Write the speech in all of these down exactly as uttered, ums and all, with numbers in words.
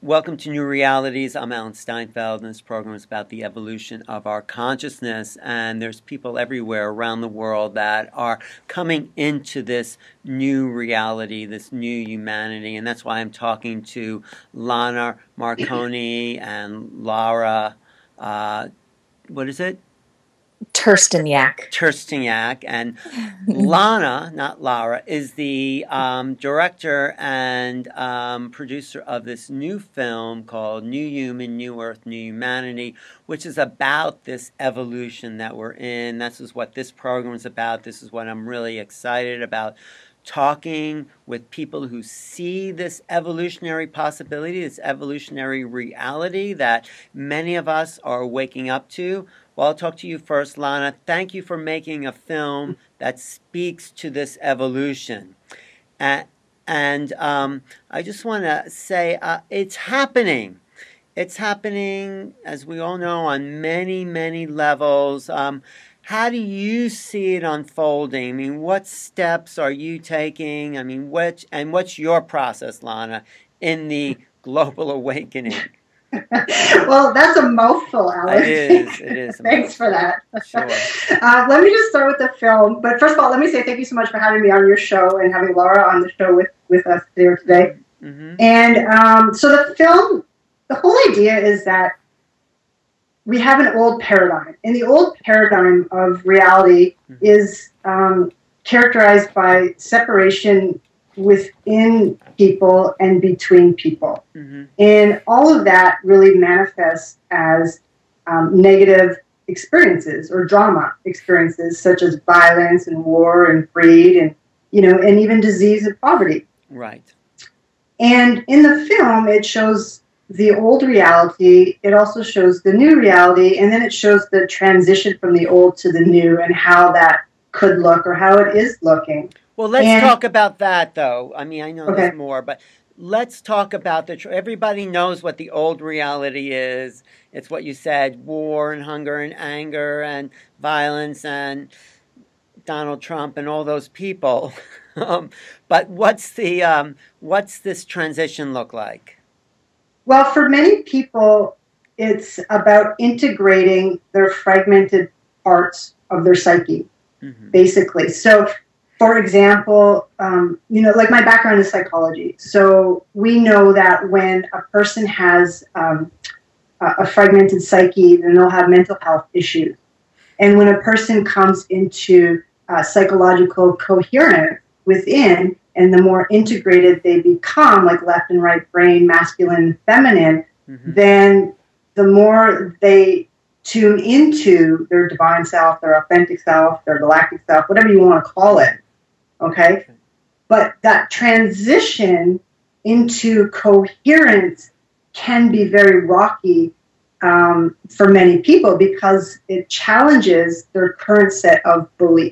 Welcome to New Realities. I'm Alan Steinfeld, and this program is about the evolution of our consciousness. And there's people everywhere around the world that are coming into this new reality, this new humanity. And that's why I'm talking to Lana Marconi and Laura, uh, what is it? Terstiniak. Terstiniak. And Lana, not Laura, is the um, director and um, producer of this new film called New Human, New Earth, New Humanity, which is about this evolution that we're in. This is what this program is about. This is what I'm really excited about. Talking with people who see this evolutionary possibility, this evolutionary reality that many of us are waking up to. Well, I'll talk to you first, Lana. Thank you for making a film that speaks to this evolution. Uh, and um, I just want to say uh, it's happening. It's happening, as we all know, on many, many levels. Um, how do you see it unfolding? I mean, what steps are you taking? I mean, what, and what's your process, Lana, in the global awakening? Well, that's a mouthful, Alex. It is. It is. Thanks for that. Sure. Uh, let me just start with the film. But first of all, let me say thank you so much for having me on your show and having Laura on the show with, with us here today. Mm-hmm. And um, so the film, the whole idea is that we have an old paradigm. And the old paradigm of reality mm-hmm. is um, characterized by separation within people and between people. Mm-hmm. And all of that really manifests as um, negative experiences or drama experiences such as violence and war and greed and, you know, and even disease and poverty. Right. And in the film, it shows the old reality. It also shows the new reality. And then it shows the transition from the old to the new and how that could look or how it is looking. Well, let's and, talk about that, though. I mean, I know okay. there's more, but let's talk about the... Tr- everybody knows what the old reality is. It's what you said, war and hunger and anger and violence and Donald Trump and all those people. um, but what's the um, what's this transition look like? Well, for many people, it's about integrating their fragmented parts of their psyche, mm-hmm. basically. So... For example, um, you know, like my background is psychology. So we know that when a person has um, a, a fragmented psyche, then they'll have mental health issues. And when a person comes into uh, psychological coherence within, and the more integrated they become, like left and right brain, masculine and feminine, mm-hmm. then the more they tune into their divine self, their authentic self, their galactic self, whatever you want to call it. Okay, but that transition into coherence can be very rocky um, for many people because it challenges their current set of beliefs.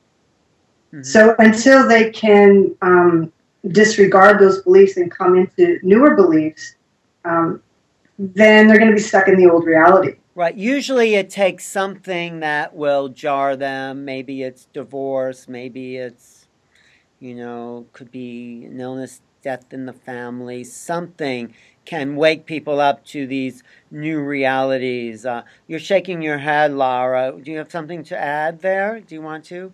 Mm-hmm. So until they can um, disregard those beliefs and come into newer beliefs, um, then they're going to be stuck in the old reality. Right. Usually it takes something that will jar them. Maybe it's divorce. Maybe it's, you know, could be an illness, death in the family. Something can wake people up to these new realities. Uh, you're shaking your head, Laura. Do you have something to add there? Do you want to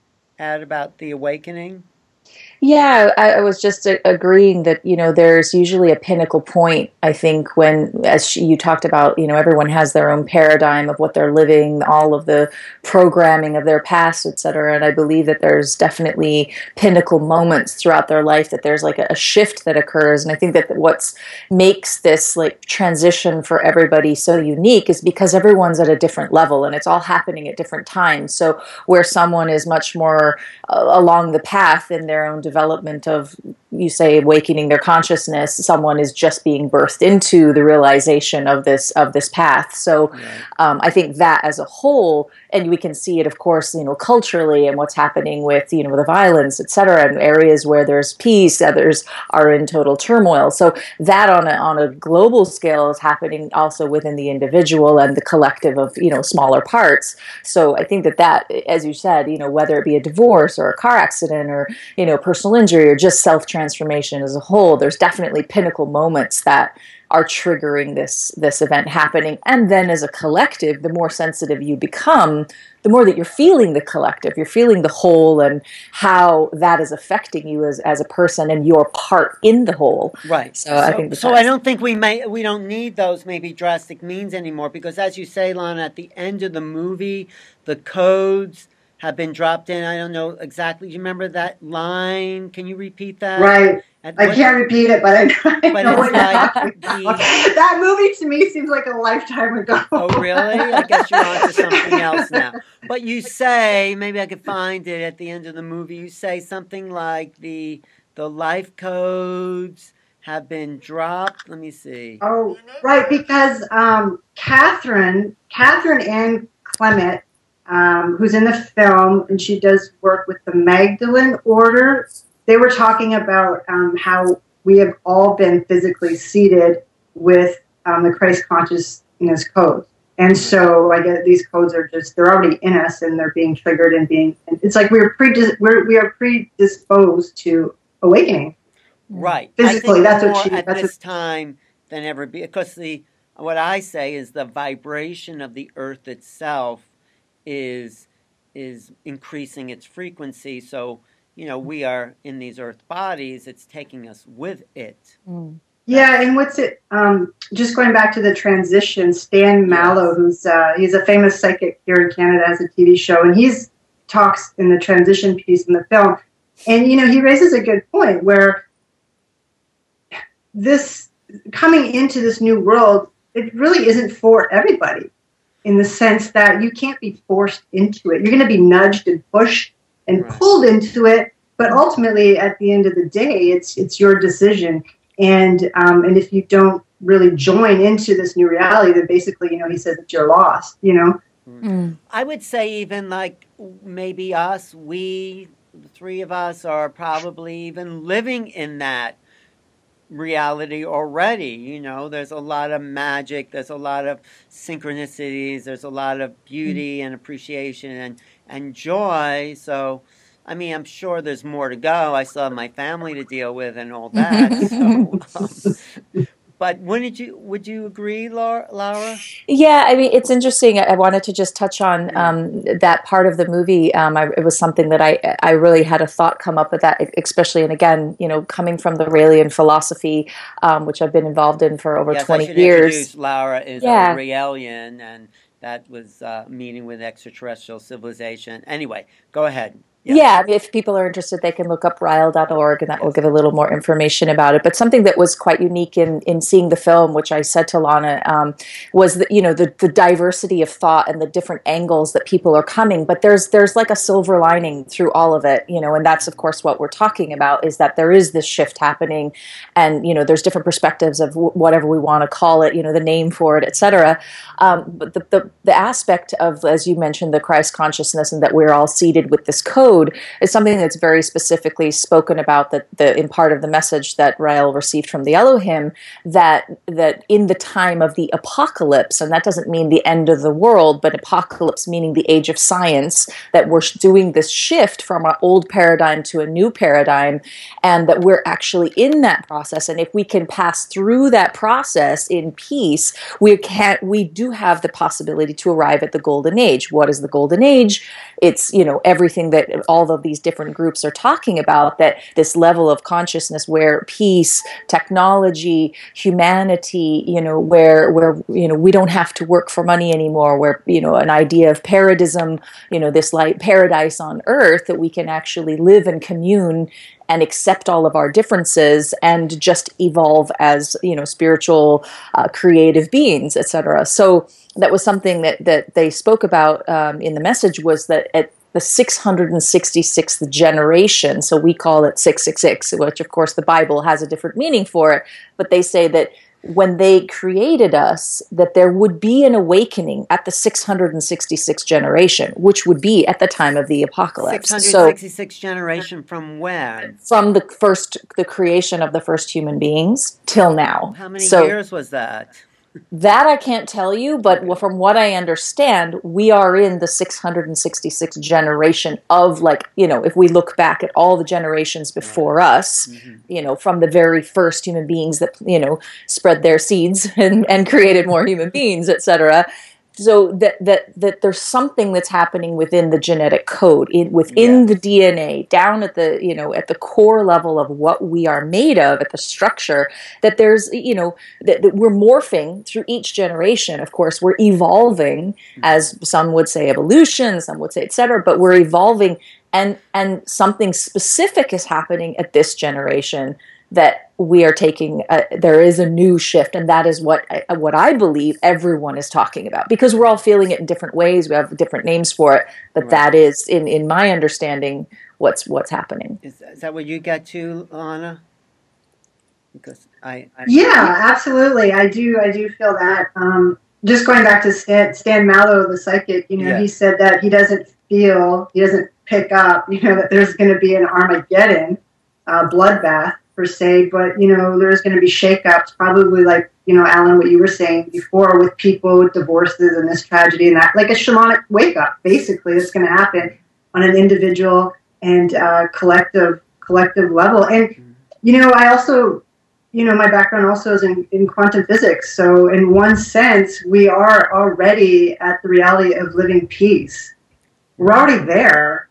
add about the awakening? Yeah, I, I was just a, agreeing that, you know, there's usually a pinnacle point, I think, when, as she, you talked about, you know, everyone has their own paradigm of what they're living, all of the programming of their past, et cetera. And I believe that there's definitely pinnacle moments throughout their life, that there's like a, a shift that occurs. And I think that what's makes this like transition for everybody so unique is because everyone's at a different level and it's all happening at different times. So where someone is much more uh, along the path in their own development of, you say, awakening their consciousness, someone is just being birthed into the realization of this of this path. So right. um, I think that as a whole, and we can see it, of course, you know, culturally and what's happening with, you know, the violence, et cetera, and areas where there's peace, others are in total turmoil. So that on a, on a global scale is happening also within the individual and the collective of, you know, smaller parts. So I think that that, as you said, you know, whether it be a divorce or a car accident or, you know, personal injury or just self-transformation as a whole, there's definitely pinnacle moments that are triggering this this event happening. And then as a collective, the more sensitive you become, the more that you're feeling the collective, you're feeling the whole and how that is affecting you as, as a person and your part in the whole. Right. So, so I think so I don't think we may we don't need those maybe drastic means anymore, because as you say, Lana, at the end of the movie, the codes have been dropped in. I don't know exactly. Do you remember that line? Can you repeat that? Right. At I what, can't repeat it, but I, I but know it's what you're like talking the, about. That movie to me seems like a lifetime ago. oh, really? I guess you're on to something else now. But you say, maybe I could find it at the end of the movie, you say something like the the life codes have been dropped. Let me see. Oh, right, because um, Catherine, Catherine Ann Clement, um, who's in the film, and she does work with the Magdalene Order. They were talking about um, how we have all been physically seated with um, the Christ consciousness codes. And so I guess these codes are just, they're already in us and they're being triggered and being, and it's like we're, predis- we're we are predisposed to awakening. Right. Physically, I think that's more what she, at that's this what, time than ever, because the, what I say is the vibration of the earth itself is, is increasing its frequency. So, you know, we are in these earth bodies, it's taking us with it. Mm. yeah, and what's it? Um, just going back to the transition, Stan Mallow, Yes. who's uh, he's a famous psychic here in Canada, has a T V show, and he's talks in the transition piece in the film, and you know he raises a good point where this coming into this new world, it really isn't for everybody, in the sense that you can't be forced into it. You're going to be nudged and pushed and Right. pulled into it, but ultimately, at the end of the day, it's it's your decision. And um, and if you don't really join into this new reality, then basically, you know, he says that you're lost. You know. Mm. I would say even like maybe us, we, the three of us, are probably even living in that reality already. You know, there's a lot of magic, there's a lot of synchronicities, there's a lot of beauty and appreciation and, and joy. So, I mean, I'm sure there's more to go. I still have my family to deal with and all that. So, um, but wouldn't you, would you agree, Laura? Laura? Yeah, I mean, it's interesting. I wanted to just touch on um, that part of the movie. Um, I, it was something that I I really had a thought come up with that, especially, and again, you know, coming from the Raelian philosophy, um, which I've been involved in for over Yes, twenty I should years. introduce Laura is Yeah. a Raelian, and that was uh, meeting with extraterrestrial civilization. Anyway, go ahead. Yes. Yeah, I mean, if people are interested, they can look up rile dot org, and that will Yes. give a little more information about it. But something that was quite unique in, in seeing the film, which I said to Lana, um, was that, you know, the, the diversity of thought and the different angles that people are coming. But there's there's like a silver lining through all of it, you know, and that's, of course, what we're talking about, is that there is this shift happening, and, you know, there's different perspectives of w- whatever we want to call it, you know, the name for it, et cetera. Um, but the, the, the aspect of, as you mentioned, the Christ consciousness and that we're all seated with this code is something that's very specifically spoken about, that the in part of the message that Rael received from the Elohim, that that in the time of the apocalypse, and that doesn't mean the end of the world, but apocalypse meaning the age of science, that we're doing this shift from our old paradigm to a new paradigm, and that we're actually in that process. And if we can pass through that process in peace, we can we do have the possibility to arrive at the golden age. What is the golden age? It's, you know, everything that all of these different groups are talking about, that this level of consciousness where peace, technology, humanity, you know, where, where, you know, we don't have to work for money anymore, where, you know, an idea of paradism, you know, this like paradise on earth, that we can actually live and commune and accept all of our differences and just evolve as, you know, spiritual, uh, creative beings, et cetera. So that was something that, that they spoke about um, in the message, was that at the six hundred sixty-sixth generation, so we call it six six six, which of course the Bible has a different meaning for it, but they say that when they created us, that there would be an awakening at the six hundred sixty-sixth generation, which would be at the time of the apocalypse. six hundred sixty-six so, generation from when? From the first, the creation of the first human beings till now. How many so, years was that? That I can't tell you, but from what I understand, we are in the six hundred sixty-sixth generation of, like, you know, if we look back at all the generations before Right. us, Mm-hmm. you know, from the very first human beings that, you know, spread their seeds and, and created more human beings, et cetera. So that that that there's something that's happening within the genetic code, in within Yes. the D N A, down at the, you know, at the core level of what we are made of, at the structure, that there's, you know, that, that we're morphing through each generation. Of course, we're evolving, Mm-hmm. as some would say evolution, some would say et cetera, but we're evolving, and and something specific is happening at this generation that we are taking, a, there is a new shift, and that is what I, what I believe everyone is talking about, because we're all feeling it in different ways. We have different names for it, but Right. that is, in, in my understanding, what's what's happening. Is, is that what you get to, Lana? Because I, I yeah, absolutely. I do. I do feel that. Um, just going back to Stan, Stan Mallow, the psychic, you know, Yeah. he said that he doesn't feel, he doesn't pick up, you know, that there's going to be an Armageddon uh, bloodbath per se, but, you know, there's going to be shakeups, probably like, you know, Alan, what you were saying before, with people with divorces and this tragedy and that, like a shamanic wake up, basically, that's going to happen on an individual and uh, collective collective level. And, you know, I also, you know, my background also is in, in quantum physics. So in one sense, we are already at the reality of living peace. We're already there.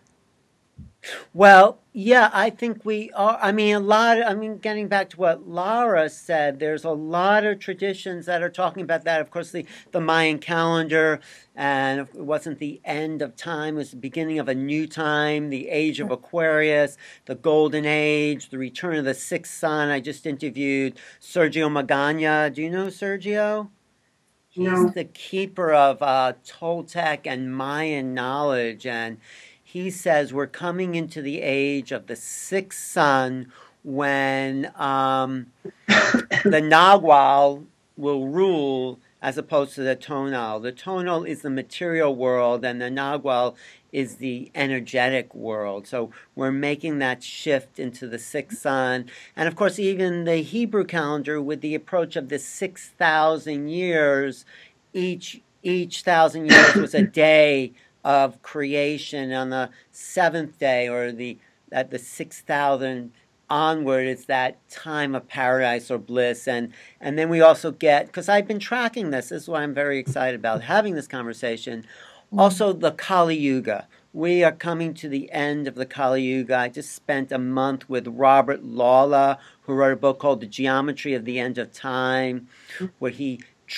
Well, yeah, I think we are. I mean, a lot, of, I mean, getting back to what Laura said, there's a lot of traditions that are talking about that. Of course, the, the Mayan calendar, and it wasn't the end of time, it was the beginning of a new time, the age of Aquarius, the golden age, the return of the sixth sun. I just interviewed Sergio Magana. Do you know Sergio? He's No. the keeper of uh, Toltec and Mayan knowledge, and he says we're coming into the age of the sixth sun, when um, the Nagual will rule as opposed to the Tonal. The Tonal is the material world, and the Nagual is the energetic world. So we're making that shift into the sixth sun. And of course, even the Hebrew calendar, with the approach of the six thousand years, each each thousand years was a day of creation. On the seventh day, or the at the six thousand onward, it's that time of paradise or bliss. And and then we also get, because I've been tracking this, this is why I'm very excited about having this conversation, also the Kali Yuga. We are coming to the end of the Kali Yuga. I just spent a month with Robert Lawler, who wrote a book called The Geometry of the End of Time, where he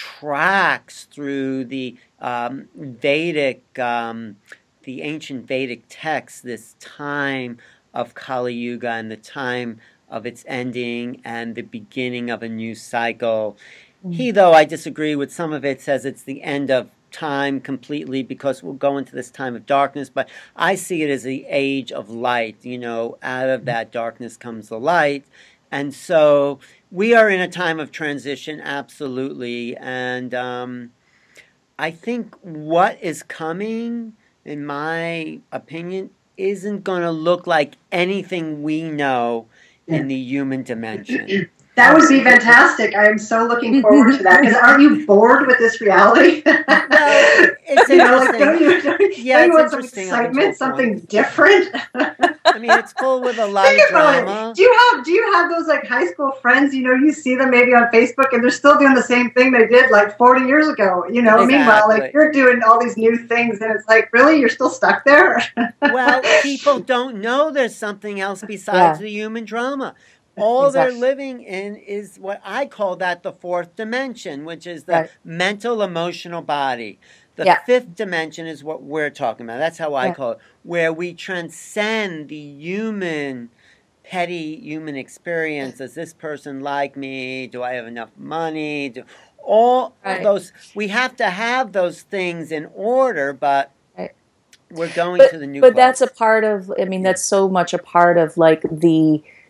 tracks through the um, Vedic, um, the ancient Vedic texts, this time of Kali Yuga and the time of its ending and the beginning of a new cycle. Mm. He, though I disagree with some of it, says it's the end of time completely, because we'll go into this time of darkness, but I see it as the age of light. You know, out of that darkness comes the light. And so we are in a time of transition, absolutely. And um, I think what is coming, in my opinion, isn't going to look like anything we know yeah. in the human dimension. That would be fantastic. I am so looking forward to that. Because aren't you bored with this reality? Well, it's you know, like, interesting. don't you, don't yeah, don't you it's want some interesting. excitement, something different? I mean, it's full with a lot Think of about drama. It. Do you have do you have those like high school friends? You know, you see them maybe on Facebook, and they're still doing the same thing they did like forty years ago. You know, exactly. Meanwhile, like you're doing all these new things, and it's like, really, you're still stuck there? Well, people don't know there's something else besides yeah. the human drama. All exactly. they're living in is what I call that the fourth dimension, which is the right. mental, emotional body. The yeah. fifth dimension is what we're talking about. That's how I yeah. call it, where we transcend the human, petty human experience. Does this person like me? Do I have enough money? Do, all right. those, we have to have those things in order, but right. we're going but, to the new But place. that's a part of, I mean, that's so much a part of like the,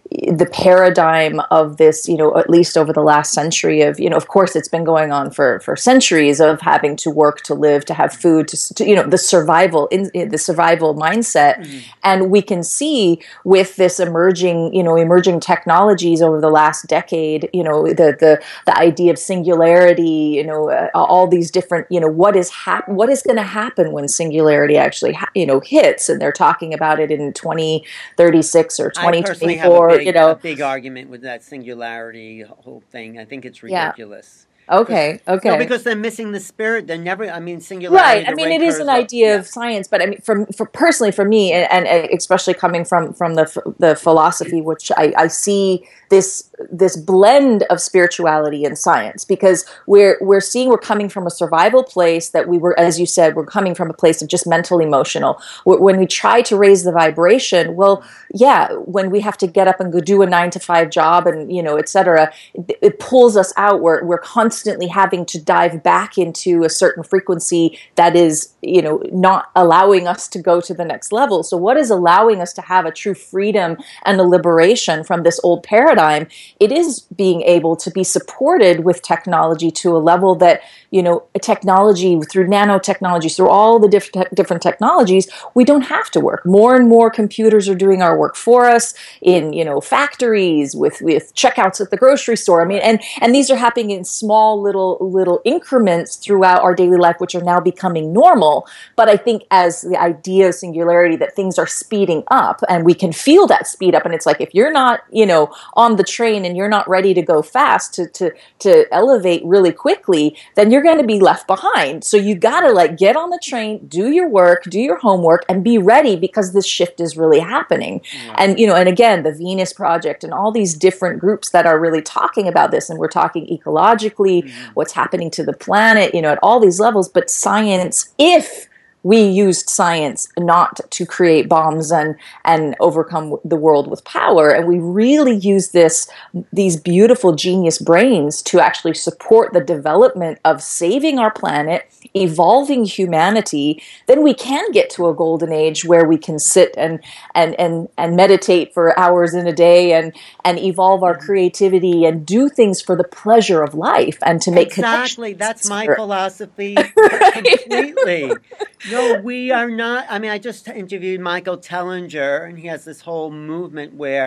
the paradigm of this, you know, at least over the last century of, you know, of course it's been going on for, for centuries of having to work to live, to have food, to, to you know, the survival, in, in the survival mindset. Mm-hmm. And we can see with this emerging, you know, emerging technologies over the last decade, you know, the, the, the idea of singularity, you know, uh, all these different, you know, what is hap- what is going to happen when singularity actually, ha- you know, hits, and they're talking about it in twenty thirty-six or twenty twenty-four. Big, you know, a big argument with that singularity whole thing. I think it's ridiculous. Yeah. Okay. Okay. No, because they're missing the spirit. They're never. I mean, singularity. Right. I mean, it is an idea yeah. of science, but I mean, from for personally for me, and, and especially coming from from the the philosophy, which I, I see this this blend of spirituality and science, because we're we're seeing we're coming from a survival place that we were, as you said, we're coming from a place of just mental emotional. When we try to raise the vibration, well, yeah, when we have to get up and go do a nine to five job, and you know, et cetera, it, it pulls us out. We're we're constantly having to dive back into a certain frequency that is, you know, not allowing us to go to the next level. So what is allowing us to have a true freedom and a liberation from this old paradigm? It is being able to be supported with technology to a level that, you know, technology through nanotechnology, through all the different different technologies, we don't have to work. More and more computers are doing our work for us in, you know, factories, with with checkouts at the grocery store. I mean, and and these are happening in small little little increments throughout our daily life, which are now becoming normal. But I think as the idea of singularity, that things are speeding up, and we can feel that speed up, and it's like, if you're not, you know, on the train and you're not ready to go fast to to to elevate really quickly, then you're going to be left behind. So you got to like get on the train, do your work, do your homework, and be ready, because this shift is really happening. Yeah. And, you know, and again, the Venus Project and all these different groups that are really talking about this, and we're talking ecologically, mm-hmm. what's happening to the planet, you know, at all these levels. But science, if we used science not to create bombs and and overcome the world with power, and we really use this these beautiful genius brains to actually support the development of saving our planet, evolving humanity, then we can get to a golden age where we can sit and and and and meditate for hours in a day, and and evolve our creativity and do things for the pleasure of life and to make exactly that's my philosophy. Completely. No, we are not. I mean, I just interviewed Michael Tellinger, and he has this whole movement where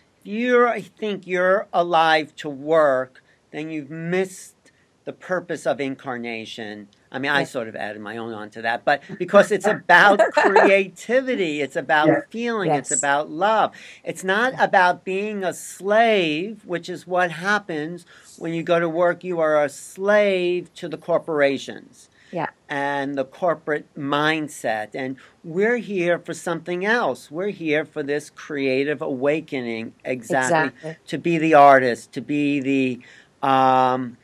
you think you're alive to work, then you've missed the purpose of incarnation. I mean, I sort of added my own onto that, but because it's about creativity, it's about yeah. feeling, yes. it's about love. It's not about being a slave, which is what happens when you go to work. You are a slave to the corporations. Yeah. And the corporate mindset. And we're here for something else. We're here for this creative awakening, exactly, exactly. to be the artist, to be the um,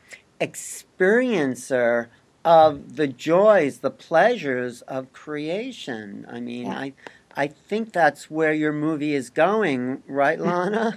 experiencer of the joys, the pleasures of creation. I mean, yeah. I I think that's where your movie is going, right, Lana?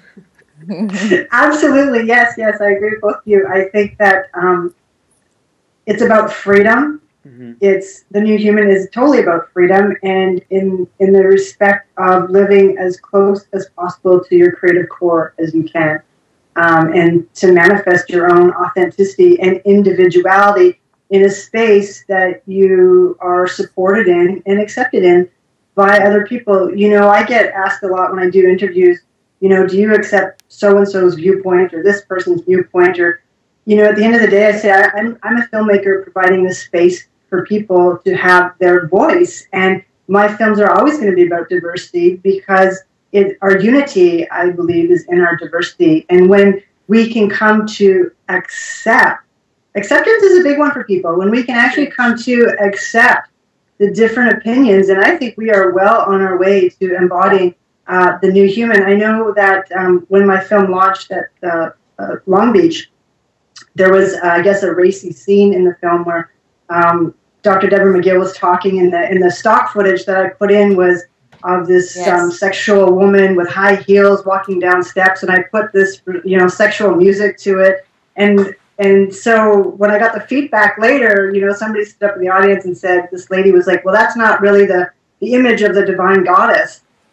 Absolutely, yes, yes, I agree with both of you. I think that um, it's about freedom. Mm-hmm. It's the New Human is totally about freedom, and in in the respect of living as close as possible to your creative core as you can, um, and to manifest your own authenticity and individuality in a space that you are supported in and accepted in by other people. You know, I get asked a lot when I do interviews, you know, do you accept so-and-so's viewpoint or this person's viewpoint? Or, you know, at the end of the day, I say, I, I'm, I'm a filmmaker providing this space for people to have their voice. And my films are always going to be about diversity, because it, our unity, I believe, is in our diversity. And when we can come to accept, acceptance is a big one for people, when we can actually come to accept the different opinions, and I think we are well on our way to embodying uh, the New Human. I know that um, when my film launched at uh, uh, Long Beach, there was, uh, I guess, a racy scene in the film where um, Doctor Deborah McGill was talking, and the in the stock footage that I put in was of this yes. um, sexual woman with high heels walking down steps, and I put this, you know, sexual music to it, and and so when I got the feedback later, you know, somebody stood up in the audience and said, this lady was like, well, that's not really the the image of the divine goddess.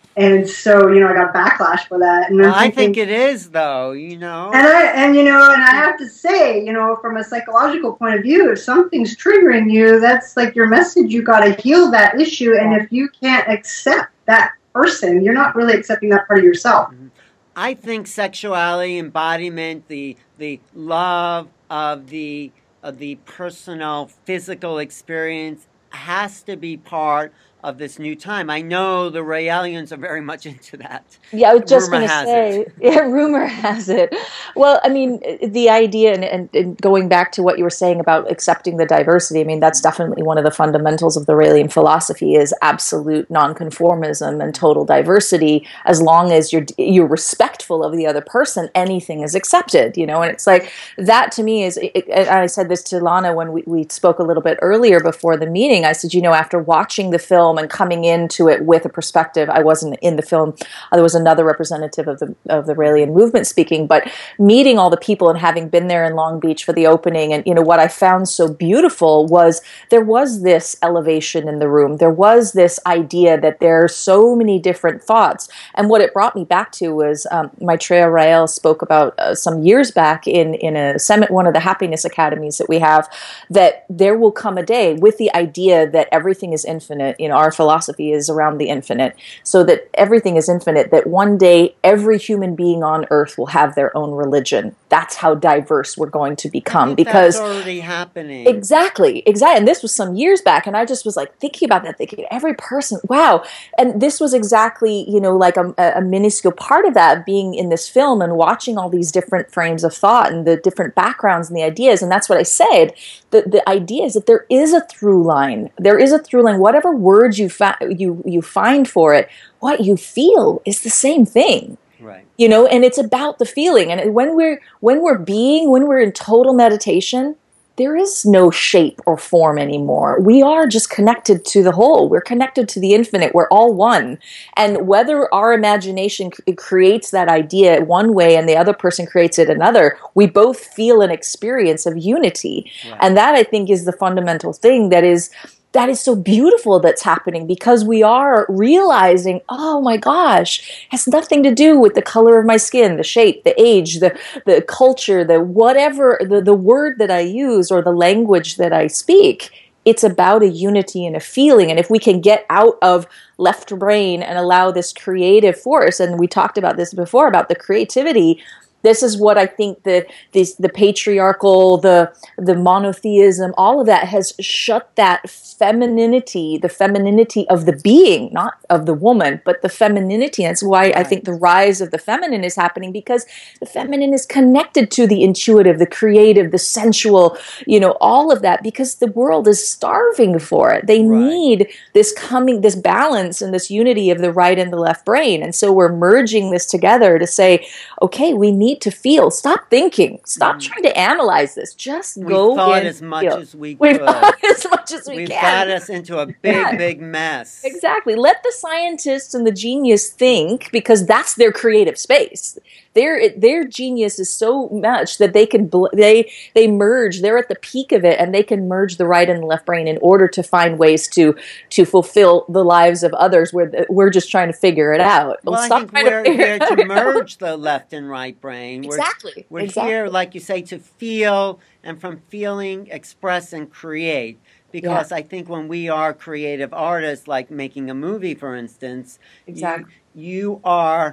And so, you know, I got backlash for that. And well, thinking, I think it is, though, you know. And I, and you know, and I have to say, you know, from a psychological point of view, if something's triggering you, that's like your message. You got to heal that issue. And if you can't accept that person, you're not really accepting that part of yourself. Mm-hmm. I think sexuality, embodiment, the the love of the of the personal, physical experience has to be part of this new time. I know the Raelians are very much into that. Yeah, I was just going to say, yeah, rumor has it. Well, I mean, the idea, and, and, and going back to what you were saying about accepting the diversity, I mean, that's definitely one of the fundamentals of the Raelian philosophy is absolute nonconformism and total diversity. As long as you're you're respectful of the other person, anything is accepted, you know? And it's like, that to me is, it, and I said this to Lana when we, we spoke a little bit earlier before the meeting, I said, you know, after watching the film and coming into it with a perspective, I wasn't in the film, there was another representative of the of the Raelian movement speaking, but meeting all the people and having been there in Long Beach for the opening, and you know what I found so beautiful was there was this elevation in the room. There was this idea that there are so many different thoughts, and what it brought me back to was um, Maitreya Rael spoke about uh, some years back in in a summit, one of the happiness academies that we have, that there will come a day with the idea that everything is infinite. You know, our philosophy is around the infinite, so that everything is infinite, that one day every human being on earth will have their own religion. That's how diverse we're going to become. Because that's already happening. Exactly, exactly. And this was some years back, and I just was like thinking about that, thinking every person, wow. And this was exactly, you know, like a, a minuscule part of that, being in this film and watching all these different frames of thought and the different backgrounds and the ideas. And that's what I said. The, the idea is that there is a through line. There is a through line. Whatever words you fa- you you find for it, what you feel is the same thing. Right. You know, and it's about the feeling. And when we're when we're being, when we're in total meditation, there is no shape or form anymore. We are just connected to the whole. We're connected to the infinite. We're all one. And whether our imagination c- creates that idea one way and the other person creates it another, we both feel an experience of unity. Right. And that, I think, is the fundamental thing that is that is so beautiful that's happening, because we are realizing, oh my gosh, it has nothing to do with the color of my skin, the shape, the age, the the culture, the whatever, the, the word that I use or the language that I speak. It's about a unity and a feeling. And if we can get out of left brain and allow this creative force, and we talked about this before, about the creativity, this is what I think that this, the patriarchal, the the monotheism, all of that has shut that femininity, the femininity of the being, not of the woman, but the femininity. That's why right. I think the rise of the feminine is happening, because the feminine is connected to the intuitive, the creative, the sensual, you know, all of that, because the world is starving for it. They right. need this coming, this balance and this unity of the right and the left brain. And so we're merging this together to say, okay, we need to feel. Stop thinking. Stop mm. trying to analyze this. Just we go thought in, as much feel. as we We've could. thought as much as we We've can. got us into a big, yeah. big mess. Exactly. Let the scientists and the genius think, because that's their creative space. Their their genius is so much that they can bl- they they merge. They're at the peak of it, and they can merge the right and the left brain in order to find ways to to fulfill the lives of others. Where we're just trying to figure it out. Well, well stop I think we're to here to merge the left and right brain. Exactly. We're, we're exactly. here, like you say, to feel, and from feeling, express, and create. Because yeah. I think when we are creative artists, like making a movie, for instance, exactly. you, you are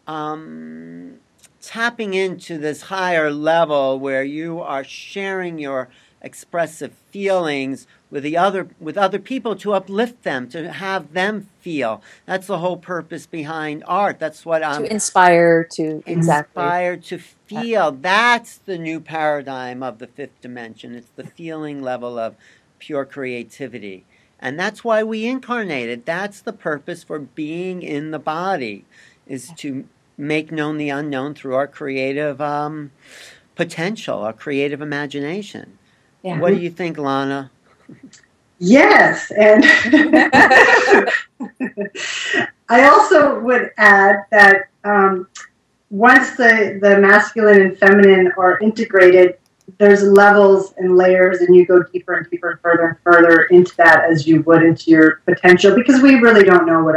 um, tapping into this higher level where you are sharing your expressive feelings with the other with other people, to uplift them, to have them feel. That's the whole purpose behind art. That's what I'm to inspire to inspire exactly. to feel. That's the new paradigm of the fifth dimension. It's the feeling level of pure creativity. And that's why we incarnated. That's the purpose for being in the body, is to make known the unknown through our creative um, potential, our creative imagination. Yeah. What do you think, Lana? Yes, and I also would add that um, once the, the masculine and feminine are integrated, there's levels and layers, and you go deeper and deeper and further and further into that as you would into your potential, because we really don't know what our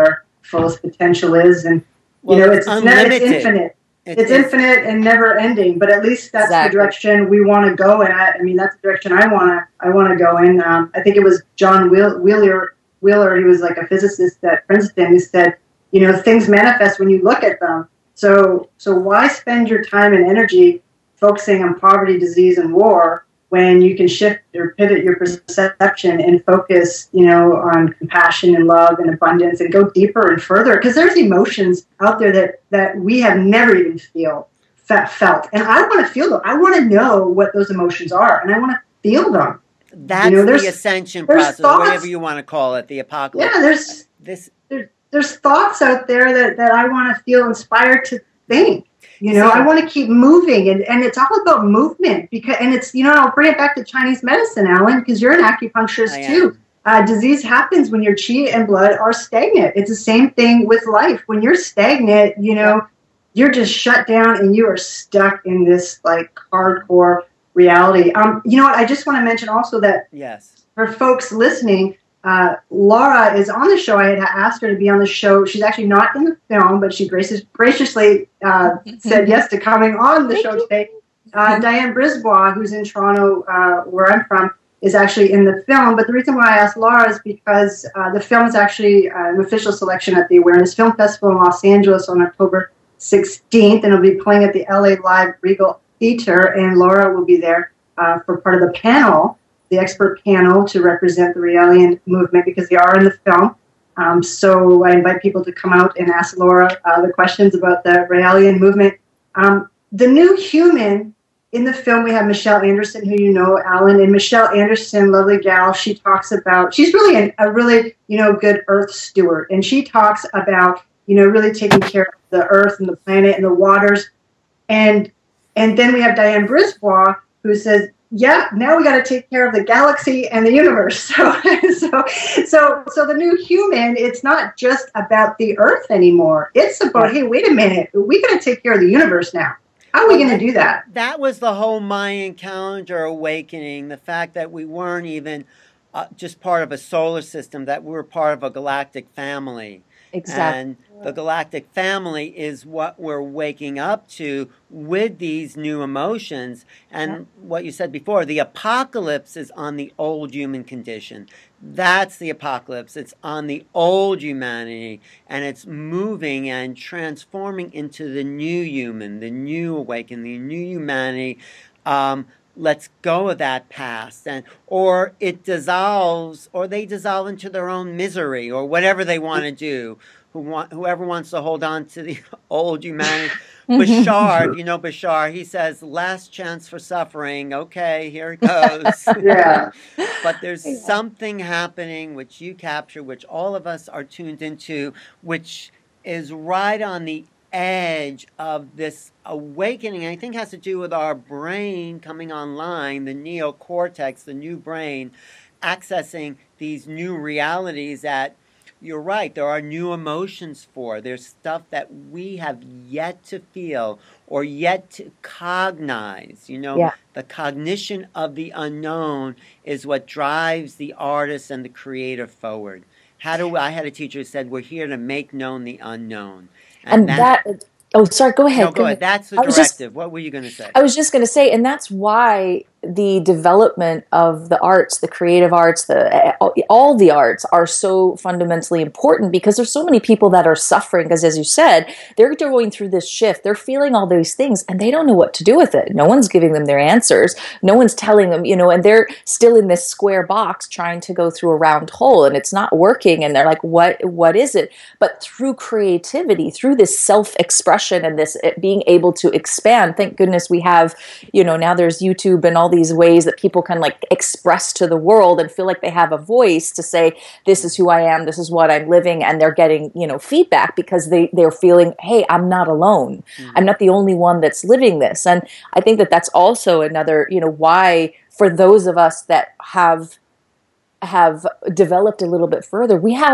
fullest potential is. And, well, you know, it's, it's, it's, never, it's infinite. It it's is. infinite and never ending, but at least that's Exactly. the direction we want to go in. I mean, that's the direction I want to I want to go in. Um, I think it was John Wheel- Wheeler, Wheeler, he was like a physicist at Princeton, who said, you know, things manifest when you look at them. So, so why spend your time and energy focusing on poverty, disease, and war when you can shift or pivot your perception and focus, you know, on compassion and love and abundance and go deeper and further? Because there's emotions out there that, that we have never even feel, felt. And I want to feel them. I want to know what those emotions are, and I want to feel them. That's you know, the ascension process, thoughts, whatever you want to call it, the apocalypse. Yeah, there's, this, there's, there's thoughts out there that, that I want to feel inspired to think. You know, See, I want to keep moving, and, and it's all about movement. Because, and it's, you know, I'll bring it back to Chinese medicine, Alan, because you're an acupuncturist too. Uh, disease happens when your chi and blood are stagnant. It's the same thing with life. When you're stagnant, you know, you're just shut down and you are stuck in this like hardcore reality. Um, you know what? I just want to mention also that yes, for folks listening, Uh, Laura is on the show. I had asked her to be on the show. She's actually not in the film, but she gracious, graciously uh, said yes to coming on the show today. Uh, Diane Brisbois, who's in Toronto, uh, where I'm from, is actually in the film. But the reason why I asked Laura is because uh, the film is actually uh, an official selection at the Awareness Film Festival in Los Angeles on October sixteenth, and it'll be playing at the L A Live Regal Theater, and Laura will be there uh, for part of the panel, the expert panel, to represent the Raelian movement, because they are in the film. Um, so I invite people to come out and ask Laura uh, the questions about the Raelian movement. Um, the new human in the film, we have Michelle Anderson, who you know, Alan, and Michelle Anderson, lovely gal. She talks about, she's really an, a really, you know, good earth steward. And she talks about, you know, really taking care of the earth and the planet and the waters. And, and then we have Diane Brisbois, who says, yeah, now we got to take care of the galaxy and the universe. So, so, so, so the new human, it's not just about the Earth anymore. It's about, hey, wait a minute, we got to take care of the universe now. How are we going to do that? That was the whole Mayan calendar awakening. The fact that we weren't even uh, just part of a solar system, that we were part of a galactic family. Exactly. And the galactic family is what we're waking up to with these new emotions. And yeah. what you said before, the apocalypse is on the old human condition. That's the apocalypse. It's on the old humanity, and it's moving and transforming into the new human, the new awakening, the new humanity. Um, let's go of that past, and or it dissolves, or they dissolve into their own misery, or whatever they want to do. Who want, whoever wants to hold on to the old humanity. Bashar, you know Bashar, he says, last chance for suffering. Okay, here it goes. Yeah. But there's yeah. something happening which you capture, which all of us are tuned into, which is right on the edge of this awakening. I think has to do with our brain coming online, the neocortex, the new brain, accessing these new realities that you're right, there are new emotions for. There's stuff that we have yet to feel or yet to cognize. You know, yeah. the cognition of the unknown is what drives the artist and the creator forward. How do I had a teacher who said, we're here to make known the unknown. And, and that, that, oh, sorry, go ahead. No, go, go ahead. ahead. That's the directive. Just, what were you going to say? I was just going to say, and that's why the development of the arts, the creative arts, the all the arts are so fundamentally important, because there's so many people that are suffering, because as you said, they're going through this shift, they're feeling all these things and they don't know what to do with it. No one's giving them their answers. No one's telling them, you know, and they're still in this square box trying to go through a round hole, and it's not working, and they're like, what, what is it? But through creativity, through this self-expression and this being able to expand, thank goodness we have, you know, now there's YouTube and all these ways that people can like express to the world and feel like they have a voice to say, this is who I am, this is what I'm living, and they're getting, you know, feedback because they, they're feeling, hey, I'm not alone. Mm-hmm. I'm not the only one that's living this. And I think that that's also another, you know, why for those of us that have have developed a little bit further, we have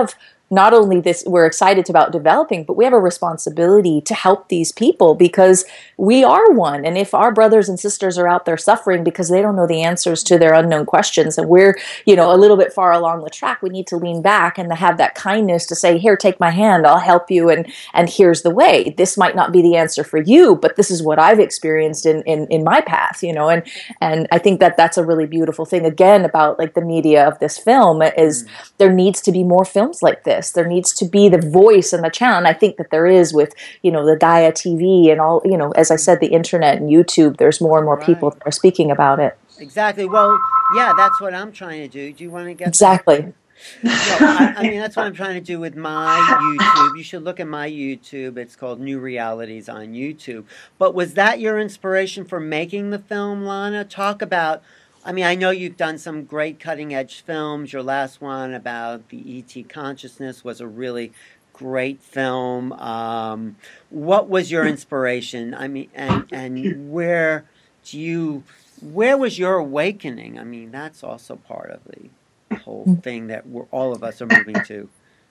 not only this, we're excited about developing, but we have a responsibility to help these people because we are one. And if our brothers and sisters are out there suffering because they don't know the answers to their unknown questions, and we're, you know, a little bit far along the track, we need to lean back and to have that kindness to say, here, take my hand, I'll help you. And, and here's the way. This might not be the answer for you, but this is what I've experienced in, in, in my path, you know, and, and I think that that's a really beautiful thing again about like the media of this film is mm. there needs to be more films like this. There needs to be the voice and the channel. And I think that there is with, you know, the Gaia T V and all, you know, as I said, the internet and YouTube, there's more and more right. people that are speaking about it. Exactly. Well, yeah, that's what I'm trying to do. Do you want to get Exactly. No, I, I mean, that's what I'm trying to do with my YouTube. You should look at my YouTube. It's called New Realities on YouTube. But was that your inspiration for making the film, Lana? Talk about, I mean, I know you've done some great cutting-edge films. Your last one about the E T consciousness was a really great film. Um, what was your inspiration? I mean, and, and where do you, where was your awakening? I mean, that's also part of the whole thing that we're all of us are moving to.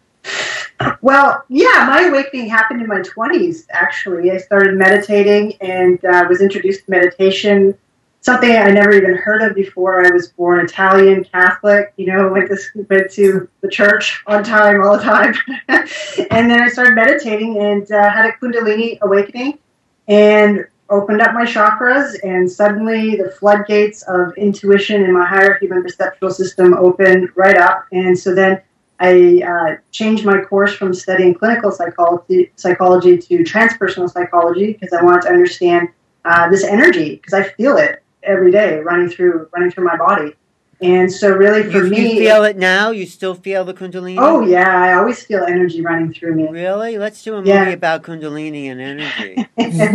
Well, yeah, my awakening happened in my twenties, actually. I started meditating and uh, was introduced to meditation, something I never even heard of before. I was born Italian, Catholic, you know, went to, went to the church on time, all the time. And then I started meditating and uh, had a Kundalini awakening and opened up my chakras, and suddenly the floodgates of intuition in my higher human perceptual system opened right up. And so then I uh, changed my course from studying clinical psychology, psychology to transpersonal psychology because I wanted to understand uh, this energy, because I feel it every day running through running through my body. And so really for you, me... You feel it now? You still feel the Kundalini? Oh, yeah. I always feel energy running through me. Really? Let's do a movie yeah. about Kundalini and energy.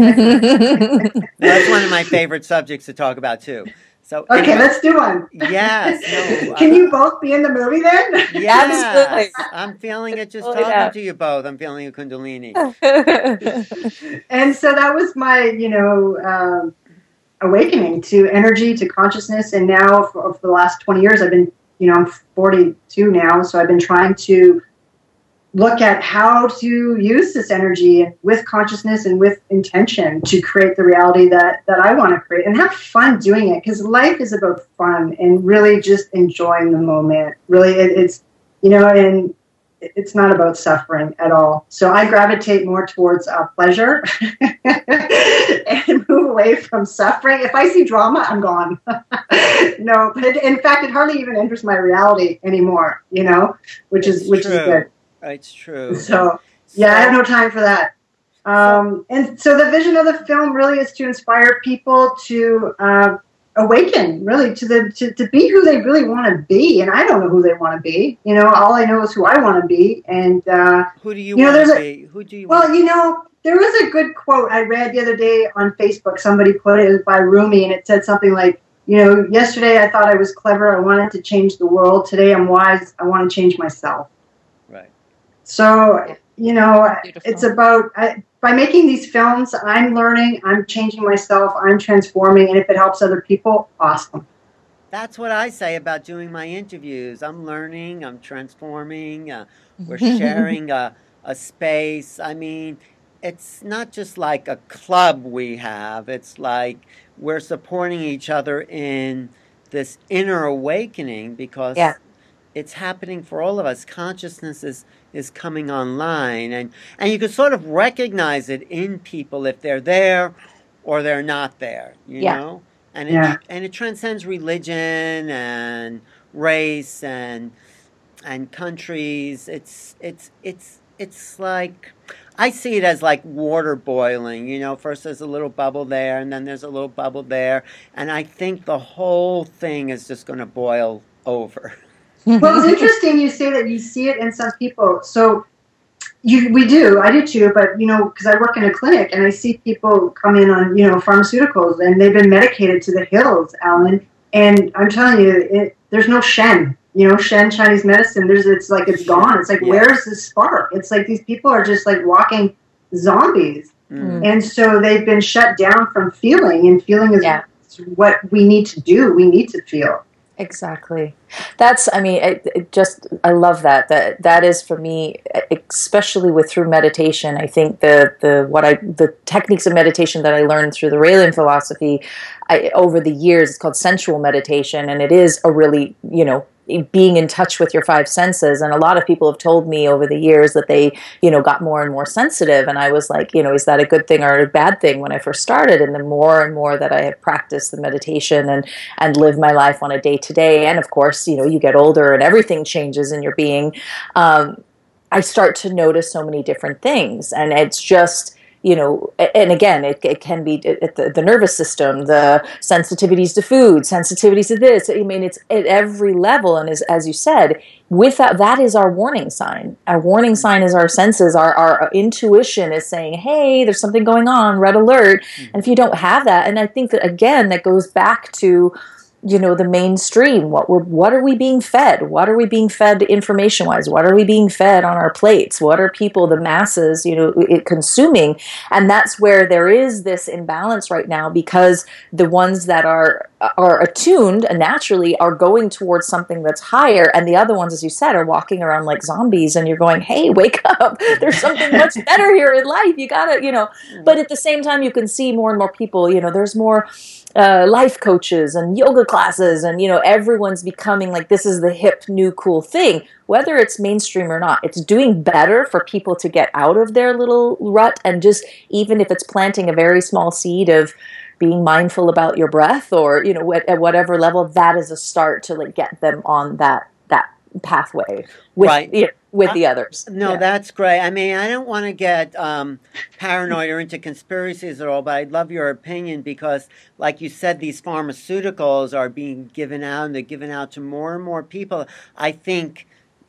That's one of my favorite subjects to talk about, too. So Okay, anyway, let's do one. Yes. No, Can uh, you both be in the movie then? Yes. Absolutely. I'm feeling it just Oh, talking yeah. to you both. I'm feeling a Kundalini. And so that was my, you know... Um, awakening to energy, to consciousness. And now for, for the last twenty years, I've been, you know, I'm forty-two now. So I've been trying to look at how to use this energy with consciousness and with intention to create the reality that, that I want to create and have fun doing it. Because life is about fun and really just enjoying the moment. Really, it, it's, you know, and it's not about suffering at all. So I gravitate more towards uh, pleasure and move away from suffering. If I see drama, I'm gone. No, but it, in fact, it hardly even enters my reality anymore, you know, which is, It's which true. is good. It's true. So, yeah, I have no time for that. Um, and so the vision of the film really is to inspire people to uh, awaken, really, to the to, to be who they really want to be. And I don't know who they want to be. You know, all I know is who I want to be. And uh, who do you, you know, want to there's be? Who do you well, want you know, there was a good quote I read the other day on Facebook. Somebody put it by Rumi, and it said something like, you know, yesterday I thought I was clever. I wanted to change the world. Today I'm wise. I want to change myself. Right. So, you know, Beautiful. it's about, I, by making these films, I'm learning, I'm changing myself, I'm transforming, and if it helps other people, awesome. That's what I say about doing my interviews. I'm learning, I'm transforming, uh, we're sharing a, a space. I mean, it's not just like a club we have. It's like we're supporting each other in this inner awakening because Yeah. it's happening for all of us. Consciousness is, is coming online. And, and you can sort of recognize it in people if they're there or they're not there, you Yeah. know? And it, Yeah. and it transcends religion and race and and countries. It's it's it's it's like, I see it as like water boiling. You know, first there's a little bubble there, and then there's a little bubble there, and I think the whole thing is just going to boil over. Well, it's interesting you say that you see it in some people. So you, we do, I do too, but, you know, because I work in a clinic and I see people come in on, you know, pharmaceuticals and they've been medicated to the hills, Alan. And I'm telling you, it, there's no Shen, you know, Shen Chinese medicine. There's, it's like, it's gone. It's like, Yeah. where's the spark? It's like these people are just like walking zombies. Mm. And so they've been shut down from feeling, and feeling is Yeah. what we need to do. We need to feel. Exactly. That's, I mean, it, it just, I love that. That that is for me, especially with through meditation. I think the the what I the techniques of meditation that I learned through the Raylin philosophy, I, over the years, it's called sensual meditation, and it is a really, you know, being in touch with your five senses. And a lot of people have told me over the years that they, you know, got more and more sensitive. And I was like, you know, is that a good thing or a bad thing when I first started? And the more and more that I have practiced the meditation and, and live my life on a day to day. And of course, you know, you get older and everything changes in your being. Um, I start to notice so many different things. And it's just, you know, and again, it, it can be the, the nervous system, the sensitivities to food, sensitivities to this. I mean, it's at every level. And as, as you said, with that, that is our warning sign. Our warning sign is our senses. Our, our intuition is saying, hey, there's something going on, red alert. Mm-hmm. And if you don't have that, and I think that, again, that goes back to, you know, the mainstream. What we're, what are we being fed? What are we being fed information wise? What are we being fed on our plates? What are people, the masses, you know, it, consuming? And that's where there is this imbalance right now, because the ones that are are attuned and naturally are going towards something that's higher, and the other ones, as you said, are walking around like zombies. And you're going, hey, wake up! There's something much better here in life. You gotta, you know. But at the same time, you can see more and more people. You know, there's more Uh, life coaches and yoga classes, and, you know, everyone's becoming like, this is the hip new cool thing, whether it's mainstream or not. It's doing better for people to get out of their little rut, and just, even if it's planting a very small seed of being mindful about your breath, or, you know, at, at whatever level, that is a start to like get them on that that pathway with, right. you know, with uh, the others. No, yeah. That's great. I mean, I don't want to get um, paranoid or into conspiracies at all, but I'd love your opinion, because, like you said, these pharmaceuticals are being given out, and they're given out to more and more people. I think